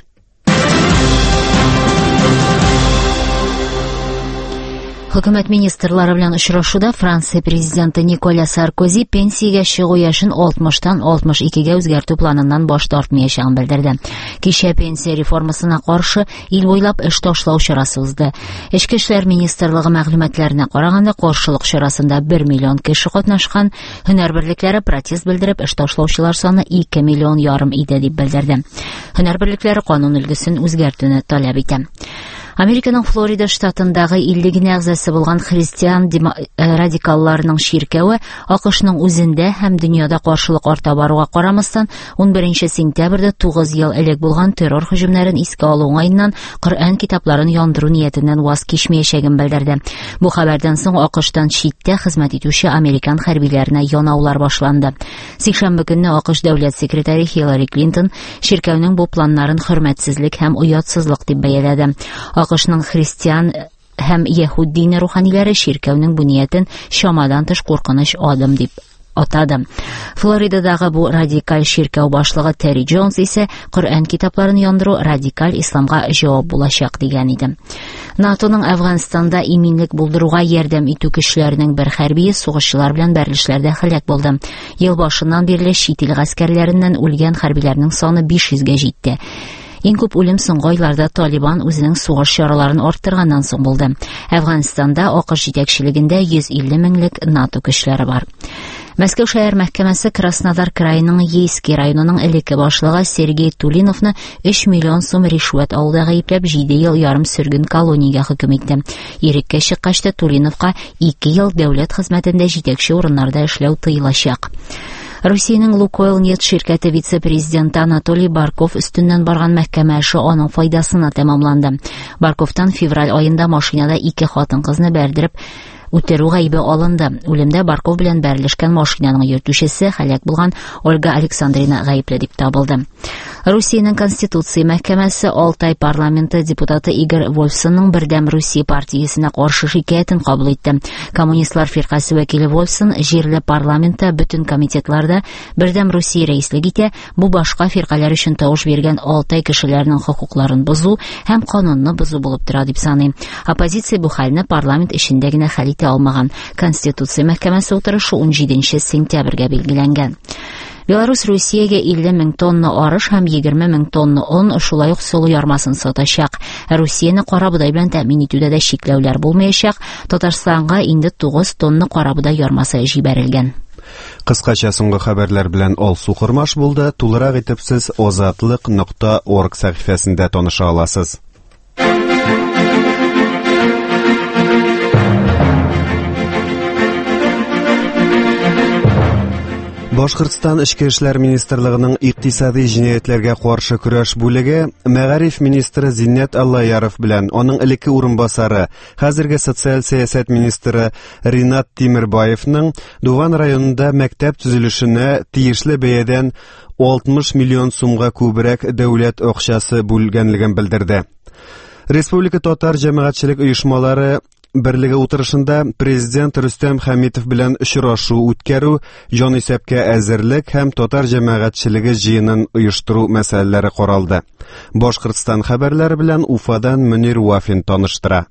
Хөкүмәт министрлары белән очрашуда Франция президенты Николя Саркози пенсиягә чыгу яшен алтмыштан алтмыш икегә үзгәртү планыннан баш тартмаячагын белдерде. Кичә пенсия реформасына каршы ил буйлап эш ташлау чарасы узды. Эчке эшләр министрлыгы мәгълүматларына караганда, каршылык чарасында бер миллион кеше катнашкан, һөнәр берлекләре протест белдереп, эш ташлаучылар саны ике миллион ярым иде дип белдерде. Һөнәр берлекләре канун өлгесен үзгәртүне таләп итә. Американың Флорида штатындагы илле әгъзасы булган христиан радикалларының ширкәве АКШның үзендә һәм дөньяда каршылык арта баруга карамастан ун беренче сентябрьдә тугыз ел элек булган террор һөҗүмнәрен искә алу уңаеннан Коръән китапларын яндыру ниятеннән ваз кичмәячәген белдерде. Бу хәбәрдән соң АКШтан читтә хезмәт итүче американ хәрбиләренә янаулар башланды. Сикшәмбе көнне АКШ дәүләт секретаре Хиллари Клинтон ширкәүнең бу планнарын хөрмәтсезлек һәм уятсызлык дип бәяләде. АКШның христиан һәм яһуд дине руханиләре ширкәүнең бу ниятен шамадан тыш куркыныч адым дип атады. Флоридадагы бу радикаль ширкәү башлыгы Терри Джонс исә Коръән китапларын яндыру радикаль исламга җавап булачак дигән иде. НАТОның Әфганстанда иминлек булдыруга ярдәм итү көчләренең бер хәрби сугышчылар белән бәрелешләрдә һәлак булды. Ел башыннан бирле чит ил гаскәрләреннән үлгән хәрбиләрнең саны биш йөзгә җитте. Иң күп үлем соңгы айларда Талибан үзенең сугыш чараларын арттырганнан соң булды. Әфганстанда АКШ җитәкчелегендә йөз илле меңлек НАТО көчләре бар. Мәскәү шәһәр мәхкәмәсе Краснодар крайының Ейский районының элекке башлыгы Сергей Тулиновны өч миллион сум ришвәт алуда гаепләп җиде ел ярым сөрген колониягә хөкем итте. Иреккә чыккач та Тулиновка ике ел дәүләт хезмәтендә җитәкче урыннарда эшләү тыелачак. Россиянең Лукойл нефть ширкәте вице-президенты Анатолий Барков өстеннән барган мәхкәмә эше аның файдасына тәмамланды. Барковтан февраль аенда машинада ике хатын-кызны бәрдереп үтерү гаебе алынды. Үлемдә Барков белән бәрелешкән машинаның йөртүчесе һәлак булган Ольга Александрина гаепле дип табылды. Русиянең Конституция мәхкәмәсе Алтай парламенты депутаты Игорь Вольфсонның Бердәм Русия партиясенә каршы шикаятен кабул итте. Коммунистлар фиркасы вәкиле Вольфсон җирле парламентта бөтен комитетларда Бердәм Русия рәислек итә, бу башка фиркалар өчен тавыш биргән Алтай кешеләренең хокукларын бозу һәм канунны бозу булып тора дип саный. Оппозиция бу хәлне парламент эчендә генә хәл итә алмаган. Конституция мәхкәмәсе утырышы ун җиденче сентябрьгә билгеләнгән. Беларусь Русиягә илле мең тонна арыш һәм егерме мең тонна он, шулай ук солы ярмасын сатачак. Русияны карабудай белән тәэмин итүдә дә шикләүләр булмаячак. Татарстанга инде тугыз тонна карабудай ярмасы җибәрелгән. Кыскача соңгы хәбәрләр белән Алсу Кырмаш булды. Тулырак итеп сез озатлык нокта орг сәхифәсендә таныша аласыз. Башкортстан Эчке эшләр министрлыгының икътисади җинаятьләргә каршы көрәш бүлеге Мәгариф министры Зиннәт Аллаяров белән аның элекке урынбасары, хәзерге социаль сәясәт министры Ринат Тимербаевның Дуван районында мәктәп төзелешенә тиешле бәядән алтмыш миллион сумга күбрәк дәүләт акчасы бүлгәнлеген белдерде. Республика татар җәмәгатьчелек оешмалары Берлеге утырышында президент Рөстәм Хәмитов белән очрашу үткәрү, җан исәпкә әзерлек һәм татар җәмәгатьчелеге җыенын оештыру мәсьәләләре каралды. Башкортстан хәбәрләре белән Уфадан Мөнир Вафин таныштыра.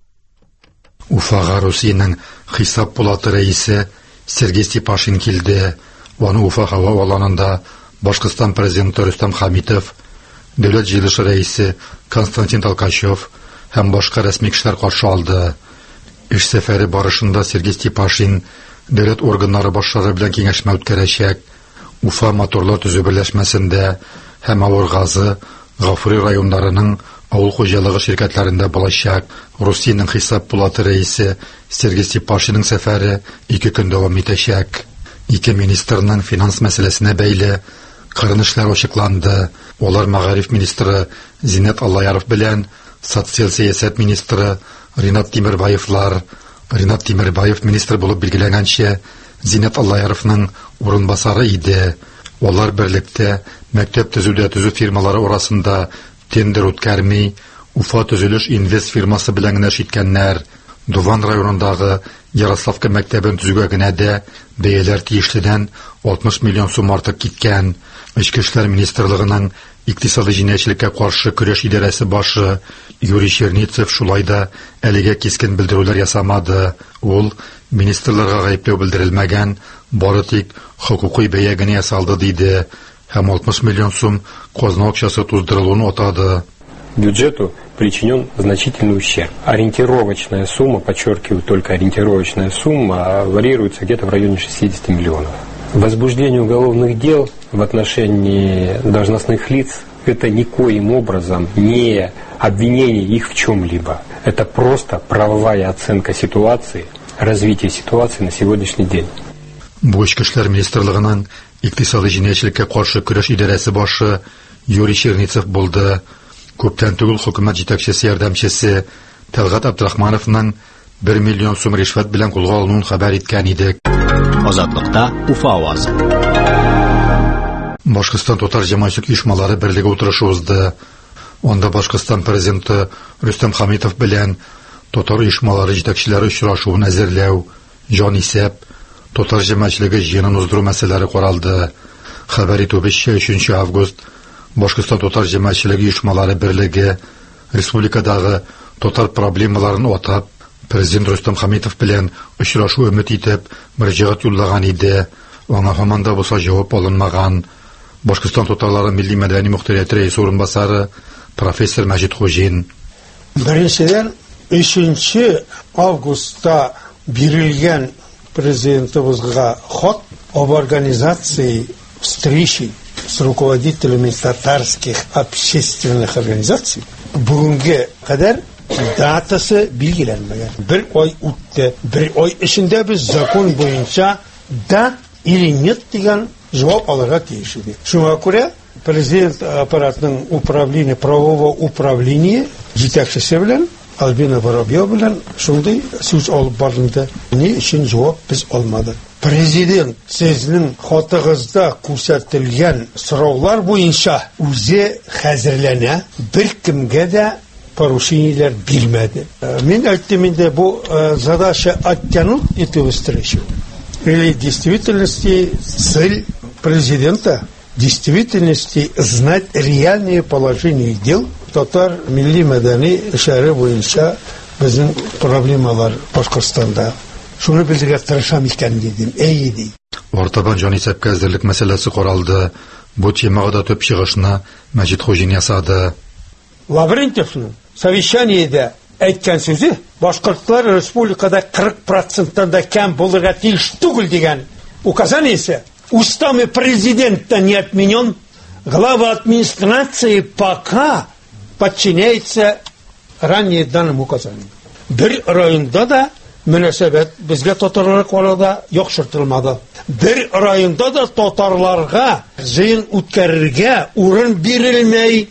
Уфага Русиянең хисап пулаты рәисе Сергей Степашин килде. Аны Уфа һава аланында Башкортстан президенты Рөстәм Хәмитов, дәүләт җыелышы рәисе Константин Толкачев һәм башка рәсми кешеләр каршы алды. Эш сәфәре барышында Сергей Степашин дәүләт органнары башлары белән киңәшмә үткәрәчәк. Уфа моторлар төзү берләшмәсендә һәм Авыр газы, Гафури районнарының авыл хуҗалыгы şirkәтләрендә булачак. Русиянең хисап пулаты рәисе Сергей Степашинның сәфәре ике көн дәвам итәчәк. Ике министрның финанс мәсьәләсенә бәйле кырынышлар ачыкланды. Олар Мәгариф министры Зиннәт Аллаяров белән социаль сәясәт министры Ринат Тимербаевлар. Ринат Тимербаев министр булып билгеләгәнчә, Зиннәт Аллаяровның урынбасары иде. Олар берлектә мәктәп төзүдә төзү фирмалары арасында тендер үткәрми, Уфа төзелеш инвест фирмасы белән генә эшләткәннәр. Дуван районындагы Ярославка мәктәбен төзүгә генә дә бәяләр тиешледән алтмыш миллион сум артык киткән. Эчке эшләр министрлыгының икътисади җинаятьчелеккә каршы көрәш идарәсе башы Юрий Черницев шулай да әлегә кискен белдерүләр ясамады. Ул министрларга гаепләү белдерелмәгән, бары тик хокукый бәя генә ясалды диде һәм алтмыш миллион сум казна акчасы туздырылуын атады. Бюджету причинен значительный ущерб. Ориентировочная сумма, подчеркиваю, только ориентировочная сумма, варьируется где-то в районе шестьдесят миллионов. Возбуждение уголовных дел в отношении должностных лиц – это никоим образом не обвинение их в чем-либо. Это просто правовая оценка ситуации, развитие ситуации на сегодняшний день. Бу эчке эшләр министрлыгының икътисади җинаятьчелеккә каршы көрәш идарәсе башы Юрий Черницев булды. Күптән түгел хөкүмәт җитәкчесе ярдәмчесе Тәлгат Абдрахмановның бер миллион сум ришвәт белән кулга алынуын хәбәр иткән идек. Азатлыкта Уфа авазы. Башкортстан татар җәмәгатьчелек оешмалары берлеге утырышы узды. Анда Башкортстан президенты Рөстәм Хәмитов белән татар оешмалары җитәкчеләре очрашуын әзерләү, җан исәп, татар җәмәгатьчелеге җыенын уздыру мәсьәләләре каралды. Хәбәр итүебезчә, өченче август Башкортстан татар җәмәгатьчелеге оешмалары берлеге республикадагы татар проблемаларын атап, президент Рөстәм Хәмитов белән очрашу өмет итеп мөрәҗәгать юллаган иде. Аңа һаман да булса җавап алынмаган. Башкортстан татарлары милли мәдәни мөхтәрияте рәисе урынбасары профессор Мәҗит Хуҗин. Беренчедән, өченче августта бирелгән президентыбызга хат об организации встречи с руководителями татарских общественных организаций бүгенге кадәр датасы билгеләнмәгән. Бер ай үтте. Бер ай эчендә без закон буенча да или нет дигән җавап алырга тиеш идек. Шуңа күрә президент аппаратының управление правового управления җитәкчесе белән Альбина Воробьева белән шундый сүз алып барылды. Ни өчен җавап без алмадык. Президент сезнең хатыгызда күрсәтелгән сораулар буенча үзе хәзерләнә, бер кемгә дә поручениеләр бирмәде. Мин әйттем инде, бу задача оттянуть эту встречу. Или в действительности цель президента в действительности знать реальное положение дел татар милли мәдәни эшләре буенча безнең проблемалар Башкортстанда. Шуны белергә тырышам икән дидем. Әйе ди. Ортабан җанисәпкә әзерлек мәсьәләсе каралды. Бу темага да төп чыгышны Мәҗит Хуҗин ясады. Лаврентьевның совещаниедә әйткән сүзе башкортлар республикада кырык проценттан да кем булырга тиеш түгел дигән указаниесе устами президента не отменен. Глава администрации пока подчиняется ранее данному указанию. Бер районда да мөнәсәбәт безгә татарлар карада яхшыртылмады. Бер районда да татарларга җыен үткәрергә урын бирелмәй.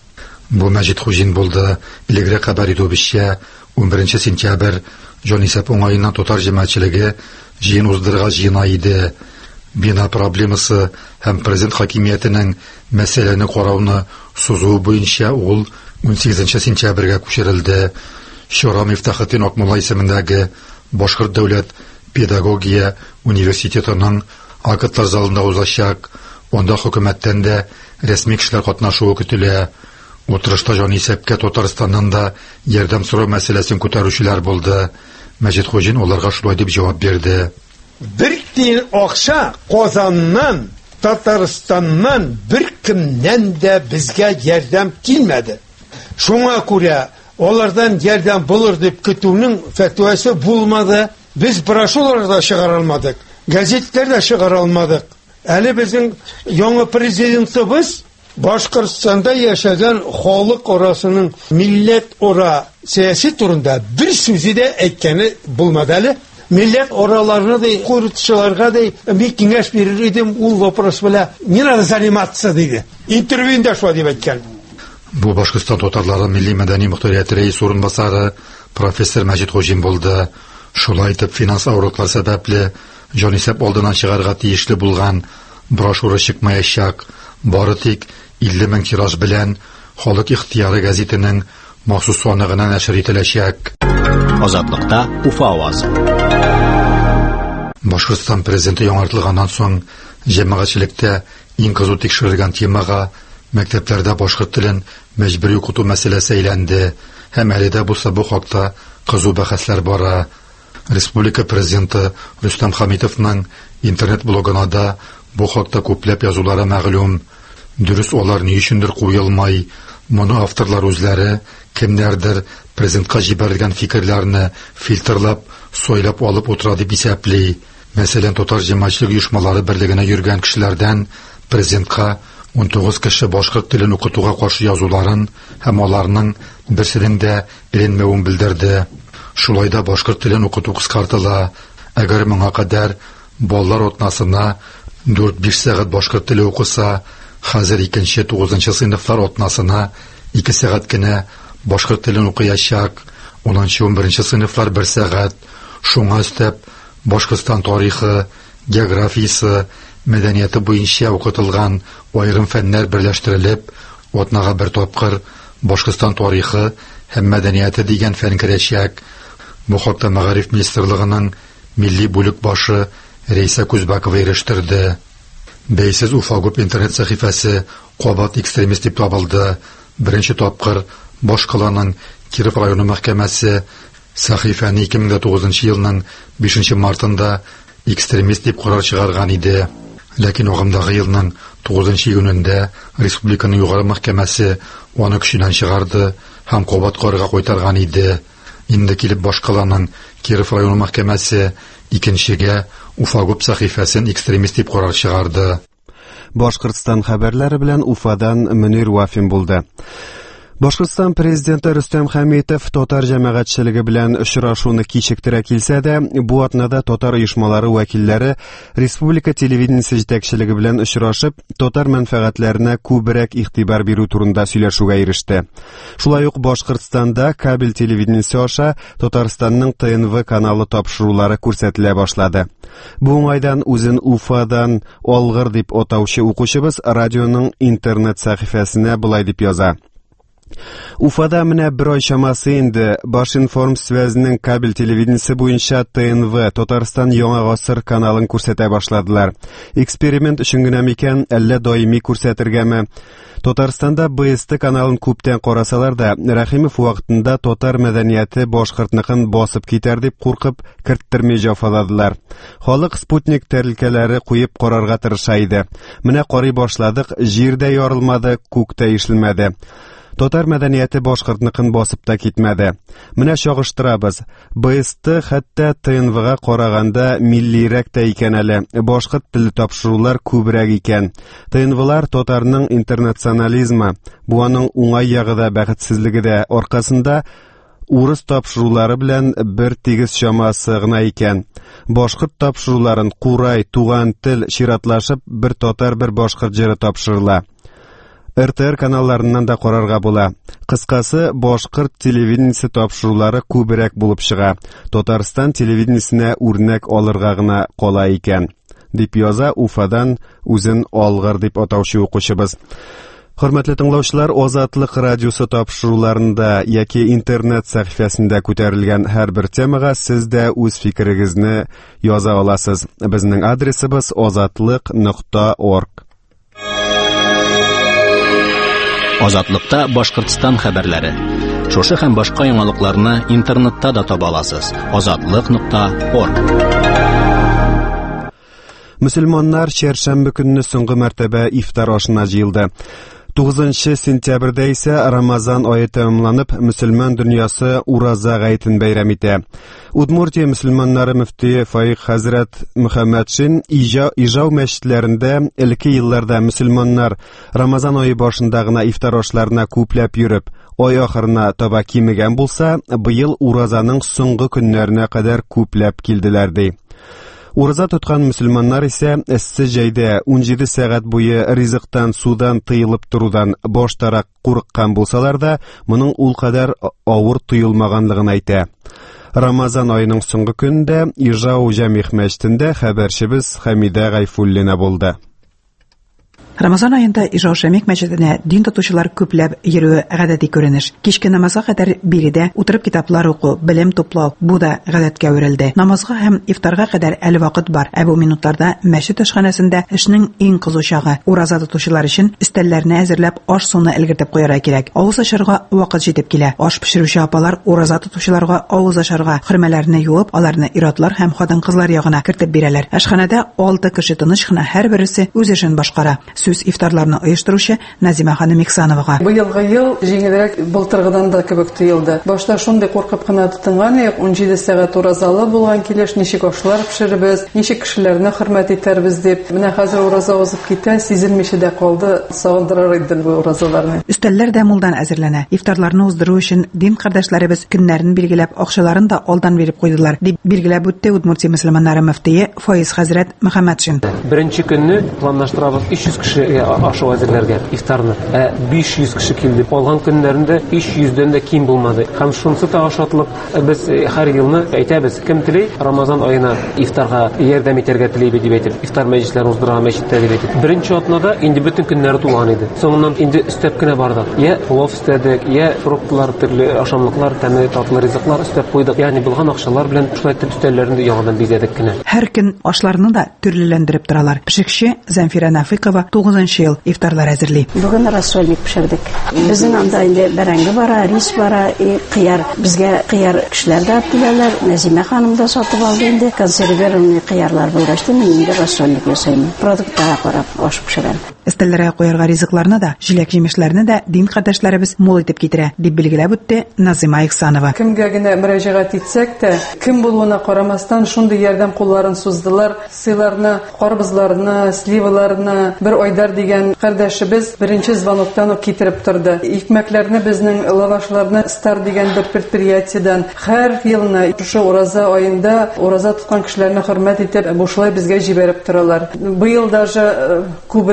Бу Мәҗит Хуҗин булды. Илегрәк хәбәр итүебезчә, унберенче сентябрь җанисәп уңаеннан татар җәмәгатьчелеге җыен уздырырга җыена иде. Бина проблемасы һәм президент хакимиятенең мәсьәләне карауны сузуы буенча ул унсигезенче сентябрьгә күчерелде. Чара Мифтахетдин Акмулла исемендәге Башкорт дәүләт педагогия университетының актлар залында узачак. Онда хөкүмәттән дә рәсми кешеләр катнашуы көтелә. Утырышта җанисәпкә Татарстаннан да ярдәм сорау мәсьәләсен күтәрүчеләр булды. Мәҗит Хуҗин аларга шулай дип җавап бирде. Бер тиен акча Казаннан, Татарстаннан бер кемнән дә безгә ярдәм килмәде. Шуңа күрә алардан ярдәм булыр дип көтүнең фәтвасы булмады. Без брошюралар да чыгара алмадык, газеттер дә чыгара алмадык. Әле безнең яңа президентыбыз Башкортстанда яшәгән халык арасының милләт ара сәяси турында бер сүзе дә әйткәне булмады әле. Милләт араларына да куртчыларга да бик киңәш бирер идем, ул вопрос белән не надо заниматься диде. Интервьюда шулай дип әйткән. Бу Башкортстан татарлары милли мәдәни мөхтәрияте рәис урынбасары профессор Мәҗит Хуҗин булды. Шулай итеп, финанс авырлыклар сәбәпле җанисәп алдыннан чыгарга тиешле булган брошюра чыкмаячак. Бары тик илле мең тираж белән Халык ихтияры гәзитенең махсус саны гына нәшер ителәчәк. Азатлыкта Уфа авазы. Башкортстан президенты яңартылганнан соң җәмәгатьчелектә иң кызу тикшерелгән темага мәктәпләрдә башкорт телен мәҗбүри укыту мәсьәләсе әйләнде. Һәм әле дә булса бу хакта кызу бәхәсләр бара. Республика президенты Рөстәм Хәмитовның интернет блогына да бу хакта күпләп язулары мәгълүм. Дөрес, алар ни өчендер куелмай. Моны авторлар үзләре кемнәрдер президентка җибәрелгән фикерләрне фильтрлап, сойлап алып утыра дип исәпли. Мәсәлән, татар җәмәгатьчелек оешмалары берлегенә йөргән кешеләрдән президентка он тугыз кеше башкорт телен укытуга каршы язуларын һәм аларның берсенең дә эленмәвен белдерде. Шулай да башкорт телен укыту кыскартыла. Әгәр моңа кадәр балалар атнасына дүрт-биш сәгать башкорт теле укыса, хәзер икенче тугызынчы сыйныфлар атнасына ике сәгать кенә башкорт телен укыячак, унынчы-унберенче сыйныфлар бер сәгать. Шуңа өстәп Башкортстан тарихы, географиясе, мәдәнияте буенча укытылган аерым фәннәр берләштерелеп, атнага бер тапкыр Башкортстан тарихы һәм мәдәнияте дигән фән керәчәк. Бу хакта Мәгариф министрлыгының милли бүлек башы Рейса Күзбәкова ирештерде. Бәйсез Уфагуп интернет сәхифәсе кабат экстремист дип табылды. Беренче тапкыр Башкаланың Киров районы мәхкәмәсе сәхифәне ике мең тугызынчы елның бишенче мартында экстремист дип карар чыгарган иде. Ләкин агымдагы елның тугызынчы июнендә республиканың югары мәхкәмәсе аны көченнән чыгарды һәм кабат карарга кайтарган иде. Инде килеп Башкаланың Киров районы мәхкәмәсе икенчегә Уфагуп сәхифәсен экстремист дип карар чыгарды. Башкортстан хәбәрләре белән Уфадан Мөнир Вафин булды. Башкортстан президенты Рөстәм Хәмитов татар җәмәгатьчелеге белән очрашуны кичектерә килсә дә, бу атнада татар оешмалары вәкилләре республика телевидениесе җитәкчелеге белән очрашып, татар мәнфәгатьләренә күбрәк игътибар бирү турында сөйләшүгә иреште. Шулай ук Башкортстанда кабель телевидениесе аша Татарстанның Т Н В каналы тапшырулары күрсәтелә башлады. Бу уңайдан үзен Уфадан Алгыр дип атаучы укучыбыз радионың интернет сәхифәсенә булай дип яза. Уфада менә бер ай чамасы инде Башинформ связьнең кабель телевидениесе буенча Т Н В Татарстан Яңа гасыр каналын күрсәтә башладылар. Эксперимент өчен генә микән, әллә даими күрсәтергәме? Татарстанда Б С Т каналын күптән карасалар да, Рәхимов вакытында татар мәдәнияте башкортныкын басып китәр дип куркып, керттерми җафаладылар. Халык спутник тәрилкәләре куеп карарга тырыша иде. Менә карый башладык, җирдә ярылмады, күктә ишелмәде. Татар мәдәнияте башкортныкын басып та китмәде. Менә чагыштырабыз. Б С Т хәтта Т Н В га караганда миллирәк тә икән әле. Башкорт теле тапшырулар күбрәк икән. Т Н Влар татарның интернационализмы, бу аның уңай ягы да, бәхетсезлеге дә аркасында урыс тапшырулары белән бер тигез чамасы гына икән. Башкорт тапшыруларын Курай, туган тел чиратлашып, бер татар, бер башкорт җыры тапшырыла. Р Т Р каналларыннан да карарга була. Кыскасы, башкорт телевидениесе тапшырулары күбрәк булып чыга. Татарстан телевидениесенә үрнәк алырга гына кала икән, дип яза Уфадан үзен алгыр дип атаучы укучыбыз. Хөрмәтле тыңлаучылар, Азатлык радиосы тапшыруларында яки интернет сәхифәсендә күтәрелгән һәрбер темага сез дә үз фикерегезне яза аласыз. Безнең адресыбыз азатлык нокта орг. Азатлыкта Башкортстан хәбәрләре. Шушы һәм башка яңалыкларны интернетта да таба аласыз. азатлык нокта орг. Мөселманнар чәршәмбе көнне соңгы мәртәбә ифтар ашына җыелды. тугызынчы сентябрьдә исә Рамазан ае тәмамланып, мөселман дөньясы Ураза гаетен бәйрәм итә. Удмуртия мөселманнары мөфтие Фаих хәзрәт Мөхәммәдшин Ижау мәчетләрендә элке елларда мөселманнар Рамазан ае башында гына ифтар ашларына күпләп йөреп, ай ахырына таба кимегән булса, быел Уразаның соңгы көннәренә кадәр күпләп килделәр ди. Ураза тоткан мөселманнар исә эссе җәйдә унҗиде сәгать буе ризыктан, судан тыелып торудан баштарак курыккан булсалар да, моның ул кадәр авыр тоелмаганлыгын әйтә. Рамазан аеның соңгы көндә Ижау җәмигъ мәчетендә хәбәрчебез Хәмидә Гайфуллина булды. Рамазан ayında Ижау Шәмик мәчетенә дин тотучылар күпләп йөрүе гадәти күренеш. Кичке намазга кадәр биредә утырып китаплар уку, белем туплау, бу да гадәткә әверелде. Намазга һәм ифтарга кадәр әле вакыт бар. Ә бу минутларда мәчет ашханәсендә эшнең иң кызу чагы. Ураза тотучылар өчен өстәлләрне әзерләп, аш суны элгертеп куярга кирәк. Авыз ашарга вакыт җитеп килә. Аш пешерүче апалар ураза тотучыларга авыз ашарга, хөрмәләрне юып, аларны ир-атлар һәм хатын-кызлар ягына кертеп бирәләр. Ашханәдә алты кеше тыныч кына һәр берсе үз эшен башкара. Сүз ифтарларны оештыручы Назима ханым Иксановага. Быелгы ел җиңелрәк былтыргыдан да кебек тоелды. Башта шундый куркып кына тотынган идек, унҗиде сәгать уразалы булган килеш, ничек ашлар пешеребез, ничек кешеләрне хөрмәт итәрбез дип. Менә хәзер ураза узып китә, сизелмичә дә калды, сагындырыр иде бу уразаларны. Өстәлләр дә мулдан әзерләнә. Ифтарларны уздыру өчен дин кардәшләребез көннәрен билгеләп, акчаларын да алдан биреп куйдылар, дип билгеләп үтте Удмуртия мөселманнары мөфтие Фаиз хәзрәт Мөхәммәдшин. Беренче көнне планлаштырабыз өч йөз кеше ашу әзерләргә ифтарны. Ә биш йөз кеше килде. Алган көннәрендә өч йөздән дә ким булмады. Һәм шунысы та ашатлык. Без һәр елны әйтәбез, кем тели Рамазан аена ифтарга ярдәм итәргә теләйбе дип әйтеп, ифтар мәҗлесләрен уздырган мәчеттә дип әйтеп. Беренче атнада инде бөтен көннәре тулган иде. Соңыннан инде өстәп кенә бардык. Я плов өстәдек, я фруктлар, төрле ашамлыклар, тәмле татлы ризыклар өстәп куйдык. Ягъни булган акчалар белән шулай итеп өстәлләрне яңадан бизәдек кенә. Һәр көн ашларны да төрлеләндереп торалар. Пешекче Зәнфира Нафыйкова тугызынчы ел ифтарлар әзерли. Бүген рассольник пешердек. Безнең анда инде бәрәңге бара, рис бара, кыяр. Безгә кыяр кешеләр дә киләләр. Назима ханым да сатып алды инде. Консервированный кыярлар булгачты, мин инде рассольник ясыйм. Продуктларга карап аш пешерәм. Өстәлләргә куярга ризыкларны да, җиләк-җимешләрне дә дин кардәшләребез мул итеп китерә, дип билгеләп үтте Назима Иксанова. Кемгә генә мөрәҗәгать итсәк тә, кем булуына карамастан шундый ярдәм кулларын суздылар. Сыйларны, карбызларны, сливаларны, бер айдар дигән кардәшебез беренче звоноктан ук китереп торды. Икмәкләрне безнең лавашларны Стар дигән бер предприятиедән һәр елны шушы ураза аенда ураза тоткан кешеләрне хөрмәт итеп, бушлай безгә җибәреп торалар. Быел даже күбрәк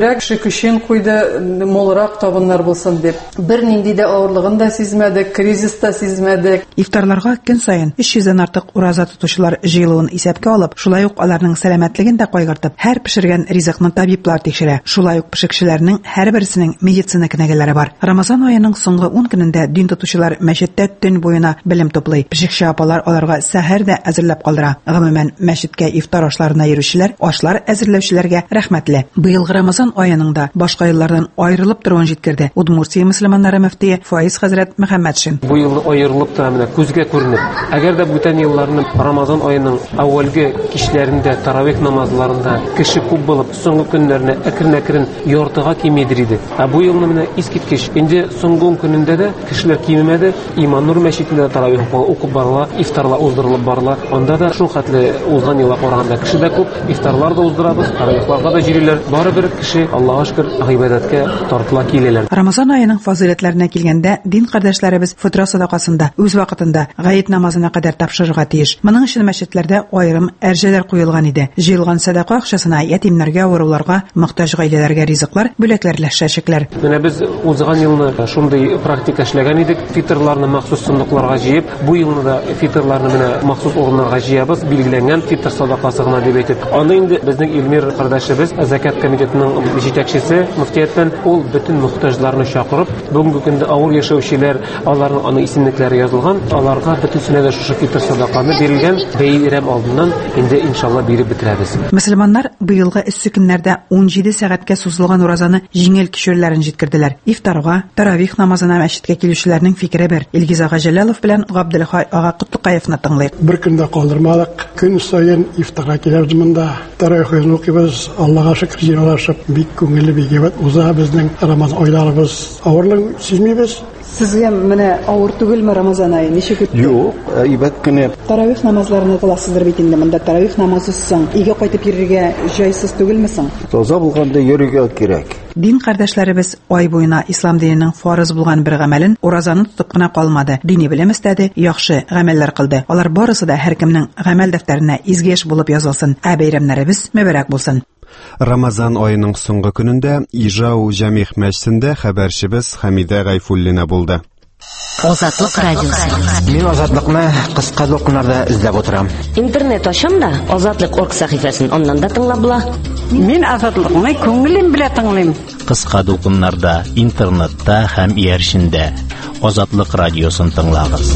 көчен куйды, молрак табыннар булсын дип. Бер нинди дә авырлыгын да сизмәдек, кризис та сизмәдек. Ифтарларга көн сайын өч йөздән артык ураза тотучылар җыелуын исәпкә алып, шулай ук аларның сәламәтлеген дә кайгыртып, һәр пешергән ризыкны табиблар тикшерә. Шулай ук пешекчеләрнең һәрберсенең медицина кенәгәләре бар. Рамазан аеның соңгы ун көнендә дин тотучылар мәчеттә төн буена белем туплый. Пешекче апалар аларга сәхәр дә әзерләп калдыра. Гомумән, мәчеткә ифтар ашларына йөрүчеләр, ашлар әзерләүчеләргә рәхмәтле. Быелгы Рамазан аеның да башка еллардан аерылып торуын җиткерде. Удмуртия мөселманнары мөфтие Фаиз хәзрәт Мөхәммәдшин. Бу ел аерылып та менә күзгә күренеп. Әгәр дә бүтән елларның Рамазан аеның авалгы кичләрендә таравих намазларында кеше күп булып, соңгы көннәрне әкрен-әкрен яртыга кимедер иде. Ә бу елны менә искиткеч. Инде соңгы көнендә дә кешеләр кимемәде. Иман Нур мәчетендә таравих укып барыла, ифтарлар уздырылып барыла. Анда да шул хәтле узган елга караганда кеше дә күп, ифтарлар да уздырабыз, таравихларга да җириләр. Барыбер кеше Аллаһка шөкер гыйбадәткә тартыла киләләр. Рамазан аеның фазиләтләренә килгәндә, дин кардәшләребез фитра садакасында үз вакытында гаит намазына кадәр тапшырырга тиеш. Моның өчен мәчетләрдә аерым әрҗәләр куелган иде. Җыелган садака акчасына ятимнәргә, авыруларга, мохтаҗ гаиләләргә ризыклар, бүләкләрләшәчәкләр. Менә без узган елны шундый практика эшләгән идек. Фитрларны махсус сундукларга җыеп, бу елны да фитрларны менә махсус урыннарга җыябыз, билгеләнгән фитр садакасы гына дип әйтеп. Аны инде безнең Илмир кардәшебез, закат комитетының җитәкчесе, мөфтияттан ул бөтен мохтаҗларны чакырып, бүгенге көндә авыр яшәүчеләр, аларның аны исемлекләре язылган, аларга бөтенсенә дә шушы фитр садаканы бирелгән, бәйрәм алдыннан инде иншалла биреп бетерәбез. Мөселманнар быелгы эссе көннәрдә ун җиде сәгатькә сузылган уразаны җиңел кичерүләрен җиткерделәр. Ифтарга, таравих намазына мәчеткә килүчеләрнең фикере бер. Илгиз ага Җәлалов белән Габделхай ага Кутлыкаевны тыңлыйк. Бер көндә калдырмадык. Көн саен ифтарга киләбез монда. Таравихны укыйбыз. Аллага шөкер җыелышып, бик күңелле, бик ябат уза безнең Рамазан айларыбыз. Авырлык сизмибез. Сезгә менә авыр түгелме Рамазан ае? Ничек үтте? Юк, әйбәт кенә. Таравих намазларына кыласыздыр бит инде. Монда таравих намазы соң, өйгә кайтып йөрергә җайсыз түгелме соң? Таза булганда йөрергә кирәк. Дин кардәшләребез ай буена ислам диненең фарыз булган бер гамәлен, уразаны тотып кына калмады. Дини белем истәде, яхшы гамәлләр кылды. Алар барысы да һәркемнең гамәл дәфтәренә изге эш булып язылсын. Ә бәйрәмнәребез мәбәрәк булсын. Рамазан аеның соңгы көнендә Ижау Җамих мәчетендә хәбәрчебез Хәмидә Гайфуллина булды. Азатлык радиосы. Мин азатлыкны кыска докумнарда эзләп утырам. Интернет ачам да азатлык орг сәхифәсен аннан да тыңлап була. Мин азатлыкны күңелем белән тыңлыйм. Кыска докумнарда, интернетта һәм ияршендә Азатлык радиосын тыңлагыз.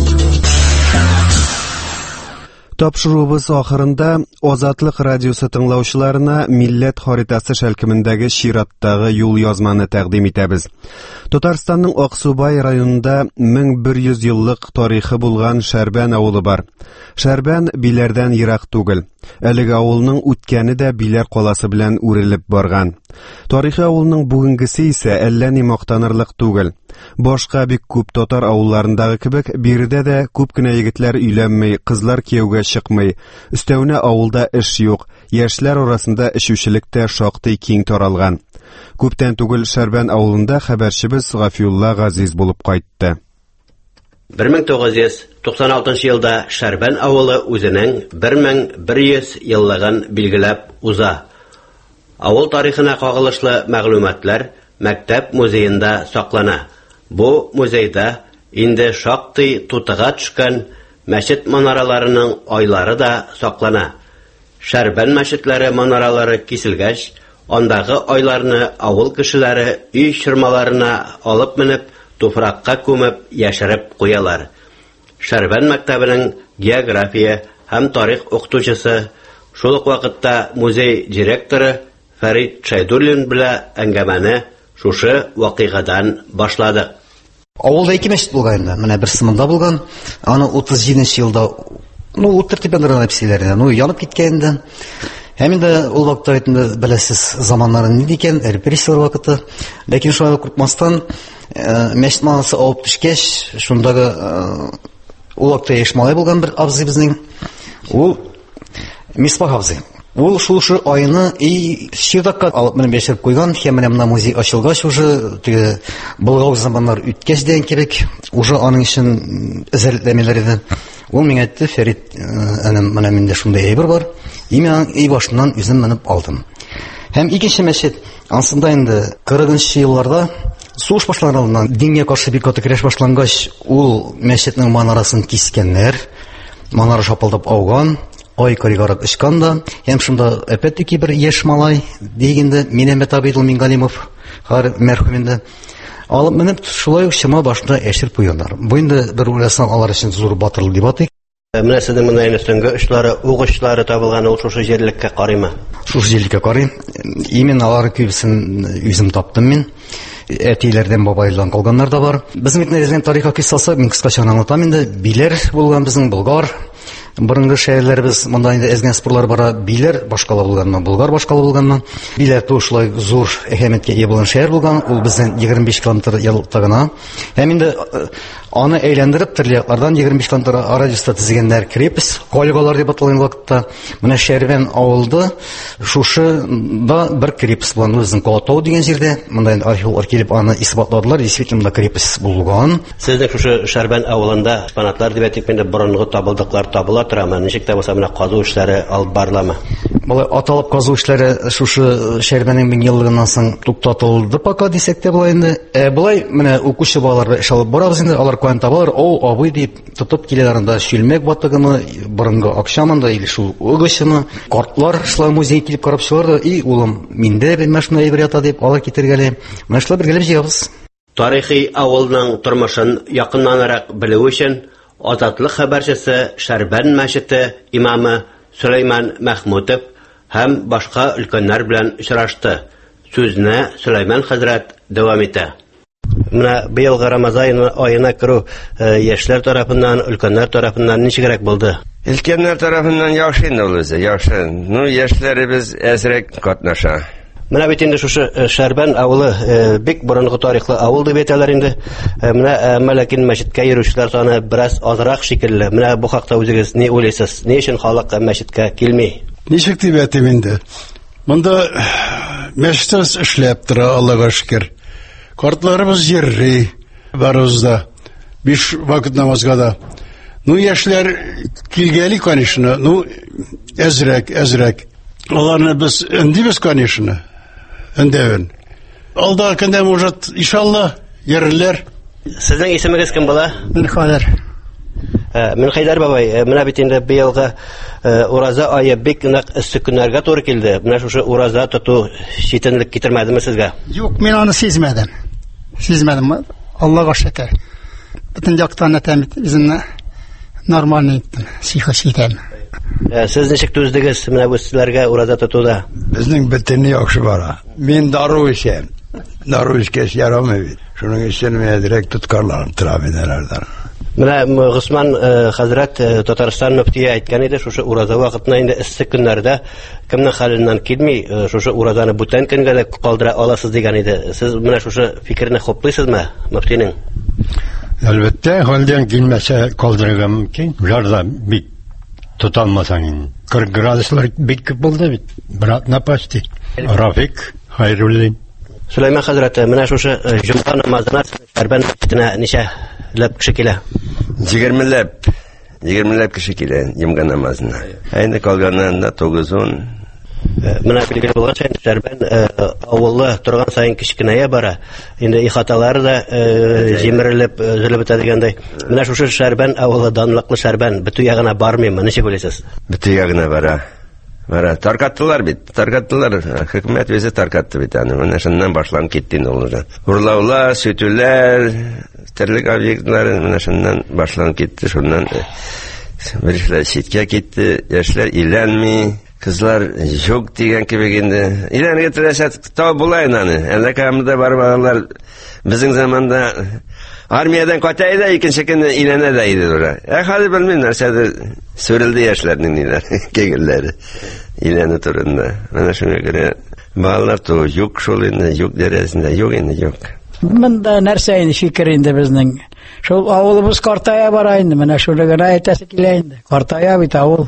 Тапшыруыбыз ахырында Азатлык радиосы тыңлаучыларына милләт харитасы шәлкемендәге чираттагы юл язманы тәкъдим итәбез. Татарстанның Аксубай районында мең бер йөз еллык тарихы булган Шәрбән авылы бар. Шәрбән Биләрдән ерак түгел. Әлеге авылның үткәне дә Биләр каласы белән үрелеп барган. Тарихи авылның бүгенгесе исә әллә ни мактанырлык түгел. Башка бик күп татар авылларындагы кебек, биредә дә күп кенә егетләр өйләнмәй, кызлар кияүгә чыкмый. Өстәвенә авылда эш юк. Яшьләр арасында эшүчелек тә шактый киң таралган. Күптән түгел Шәрбән авылында хәбәрчебез Гафиулла Газиз булып кайтты. бер мең тугыз йөз туксан алтынчы елда Шәрбән авылы үзенең бер мең бер йөз еллыгын билгеләп уза. Авыл тарихына кагылышлы мәгълүматлар мәктәп музеенда саклана. Бу музейда инде шактый тутыга төшкән мәчет манараларының айлары да саклана. Шәрбән мәчетләре манаралары киселгәч, андагы айларны авыл кешеләре үй шырмаларына алып менеп, туфракка күмеп яшереп куялар. Шәрбән мәктәбенең география һәм тарих укытучысы, шул ук вакытта музей директоры Фәрит Шайдуллин белән әңгәмәне шушы вакыйгадан башладык. Авылда ике мәчет булган инде. Менә берсе монда булган. Аны утыз җиденче елда, ну, утыртыпендырган әпсиләрне, ну, янып киткән инде. Һәм инде ул вакытта инде беләсез заманнары нинди икән, репрессия вакыты. Ләкин шулай куркмастан мәчет манасы алып төшкәч, шундагы ул вакытта яшь малай булган бер абзый безнең. Ул Мисбах абзый. Ул шушы айны и чирдакка алып менеп яшереп куйган. Һәм менә моны музей ачылгач уже теге булгау заманнар үткәч дигән кирәк. Уже аның өчен эзәрләмәләр иде. Ул миңа әйтте, Фәрит, әнә менә миндә шундый әйбер бар. И мен и башыннан үзем менеп алдым. Һәм икенче мәчет, ансында инде кырыгынчы елларда сугыш башланганнан дингә каршы бик каты көрәш башлангач, ул мәчетнең манарасын кискәннәр, манара шапылдап ауган, ай каригарак очкан да, һәм шунда опять-таки бер яшь малай дигәндә Минәмәт Абидул Мингалимов һәр мәрхүм инде алып менеп шулай ук чама башында әшер куйганнар. Бу инде бер уйласаң алар өчен зур батырлык дип атыйк. Менә сезнең монда өстенге очлары, угычлары табылган ул шушы җирлеккә карыймы? Шушы җирлеккә карый. Именно алар күбесен үзем таптым мин. Әтиләрдән, бабайлардан калганнар да бар. Безнең мәктәптәге тарихи кыссасы мин кыскача аңлатам инде. Биләр булган безнең Болгар. Борынгы шәһәрләребез монда инде әзгән спорлар бара. Биләр башкала булганмы, Болгар башкала булганмы? Биләр тушылай зур әһәмияткә ия булган шәһәр булган. Ул безнең егерме биш километр еллыкта гына. Һәм инде аны әйләндереп төрле яклардан егерме биш километр радиуста төзегәннәр крепость, кольгалар дип аталган вакытта. Менә Шәрвән авылды шушы да бер крепость булган, безнең Колатау дигән җирдә. Монда инде археологлар килеп аны исбатладылар, действительно крепость булган. Сезнең шушы Шәрвән авылында экспонатлар дип әйтик, инде борынгы табылдыклар табыла торамы? Ничек тә булса менә казу эшләре алып барыламы? Болай аталып казу эшләре шушы Шәрвәннең мең еллыгыннан соң туктатылды пока дисәк тә була инде. Ә болай менә укучы балалар эш алып барабыз инде, алар куән табалар, о, абый дип тотып киләләр анда Шүлмәк батыгыны, борынгы акчамында или шул угычыны, картлар шулай музей килеп карап чыгалар да, и улым, миндә бер машина әйбер ята дип алар китергәле. Менә шулай бергәләп җыябыз. Тарихи авылның тормышын якыннанрак белү өчен Азатлык хәбәрчесе Шәрбән мәчете имамы Сөләйман Мәхмүтов һәм башка өлкәннәр белән очрашты. Сүзне Сөләйман хәзрәт дәвам итә. Менә быелгы Рамазан аена керү яшьләр тарафыннан, өлкәннәр тарафыннан ничегрәк булды? Өлкәннәр тарафыннан яхшы инде ул үзе, яхшы. Ну, яшьләребез әзрәк катнаша. Менә бит инде шушы Шәрбән авылы бик борынгы тарихлы авыл дип әйтәләр инде. Менә Мәләкин мәчеткә йөрүчеләр саны бераз азрак шикелле. Менә бу хакта үзегез ни уйлыйсыз? Ни өчен халык мәчеткә килми? Ничек дип әйтим инде? Монда мәчетебез эшләп тора, Аллага шөкер. Картларыбыз йөрри, барыбыз да биш вакыт намазга да. Ну, яшьләр килгәли, конечно, ну, әзрәк, әзрәк. Аларны без өндибез, конечно. Өндәвен. Алда көндә может, иншалла, йөрерләр. Сезнең исемегез кем була? Мин Хәйдар. Мин Хәйдар бабай, менә бит инде быелгы ураза ае бик нык эссе көннәргә туры килде. Менә шушы ураза тоту читенлек китермәдеме сезгә? Юк, мин аны сизмәдем. Сизмәдем. Аллага шөкер. Бөтен яктан әтәм үземне нормально иттем. Сихәш итәм. Сез ничек түздегез менә бу сезләргә ураза тотуда? Безнең бөтен яхшы бара. Мин дару эчәм. Дару эчкәч ярамый бит. Шуның өчен мен директ тоткарларым тора минәләрдән. Менә Госман хәзрәт Татарстан мөфтие әйткән иде, шушы ураза вакытында инде эссе көннәрдә кемнең хәленнән килми, шушы уразаны бүтән көнгә дә калдыра аласыз дигән иде. Сез менә шушы фикерне хуплыйсызмы, мөфтинең? Әлбәттә, хәлдән килмәсә калдырырга мөмкин. Жарда бик тоталмасаң инде. кырык градуслар бик күп булды бит. Брат на почти. Рафик Хайруллин. Сөләйман хәзрәт, менә шушы җомга намазына Шәрбән мәчетенә ничә ләп кеше килә? егерме ләп. егерме ләп кеше килә җомга намазына. Әйне калганнан да тугыз ун. Менә билгеле булганча, Шәрбән авылы торган сайын кичкенәя бара. Инде ихаталары да җимерелеп, зөлеп бетә дигәндәй. Менә шушы Шәрбән авылы данлыклы Шәрбән бөтен ягына бармыймы? Ничек уйлыйсыз? Бөтен ягына бара. Бара, таркаттылар бит. Таркаттылар. Хөкүмәт үзе таркатты бит аны. Менә шуннан башланып китте инде ул уже. Урлаулар, сүтүләр, терлек объектлар менә шуннан башланып китте. Шуннан бершләр читкә китте. Яшьләр иләнми, кызлар юк дигән кебек инде. Иләнгә теләсә тау була инде аны. Әллә кемдә бар балалар безнең заманда армиядан кайтайда да икенче көнне иләнә дә иде ура. Ә хәзер белмим нәрсәдер сүрелде яшьләрнең ниләр, кегелләре. Иләнә турында. Менә шуңа görə балалар то юк шул инде, юк дәрәсендә, юк инде, юк. Монда нәрсә инде фикер инде безнең. Шул авылыбыз картая бара инде, менә шуны гына әйтәсе килә инде. Картая бит авыл.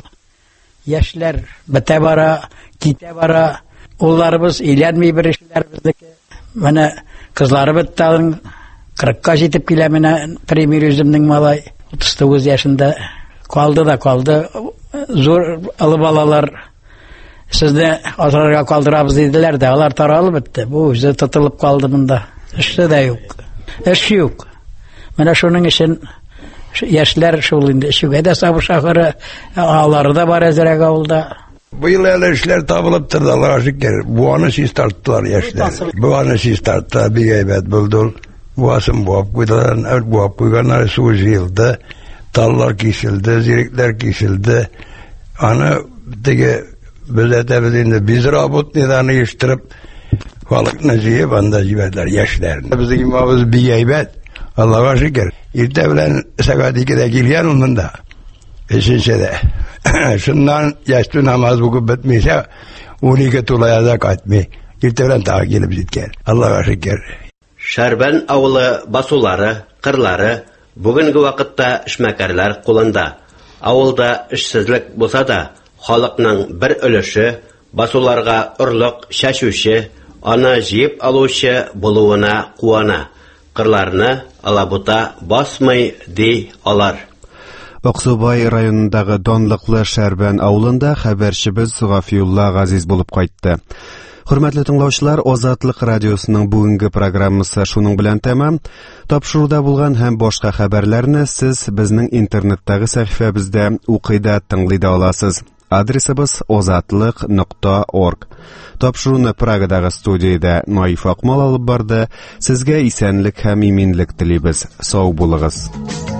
Яшьләр бетә бара, китә бара. Улларыбыз иләнми бер эшләр безнеке. Менә кызлары бетте, кырыкка җитеп килә, менә премьер үземнең малай утыз тугыз яшында калды да калды. Зур алып балалар Сезне азрарга калдырабыз диделәр дә, алар таралып бетте. Бу үзе тотылып калды монда. Эште дә юк. Эш юк. Менә шуның өчен яшьләр шул инде шуга да сабыр шахыры алары да бар әзрәк авылда. Быел әле эшләр табылып торды, Аллага шөкер. Буаны сиз тарттылар яшьләр. Буаны сиз тартты, бик әйбәт булды. Буасын буап куйдылар, буап куйганнар су җыелды, таллар киселде, зирекләр киселде. Аны теге Безләтәбез инде без работныйларны ештырып, халыкны җыеп анда җибәрделәр яшьләрне. Безнең имамыбыз бик әйбәт, Аллага шөкер. Иртә белән сәгать икедә килгән ул монда. Өченчедә. Шуннан ястү намаз укып бетмәсә, унике тулая кайтмый. Иртә белән тагы килеп җиткән. Аллага шөкер. Шәрбән авылы басулары, кырлары бүгенге вакытта эшмәкәрләр кулында. Авылда эшсезлек булса да, халыкның бер өлеше басуларга орлык чәчүче, аны җыеп алучы булуына куана. Кырларны алабута басмый ди алар. Аксубай районындагы данлыклы Шәрбән авылында хәбәрчебез Гафиулла Газиз булып кайтты. Хөрмәтле тыңлаучылар, Азатлык радиосының бүгенге программасы шуның белән тәмам. Тапшыруда булган һәм башка хәбәрләрне сез безнең интернеттагы сәхифәбездә укый да тыңлый да аласыз. Адресыбыз озатлык нокта орг. Тапшыруны Прагадагы студиядә Наиф Акмал алып барды. Сезгә исәнлек һәм иминлек телибез. Сау булыгыз.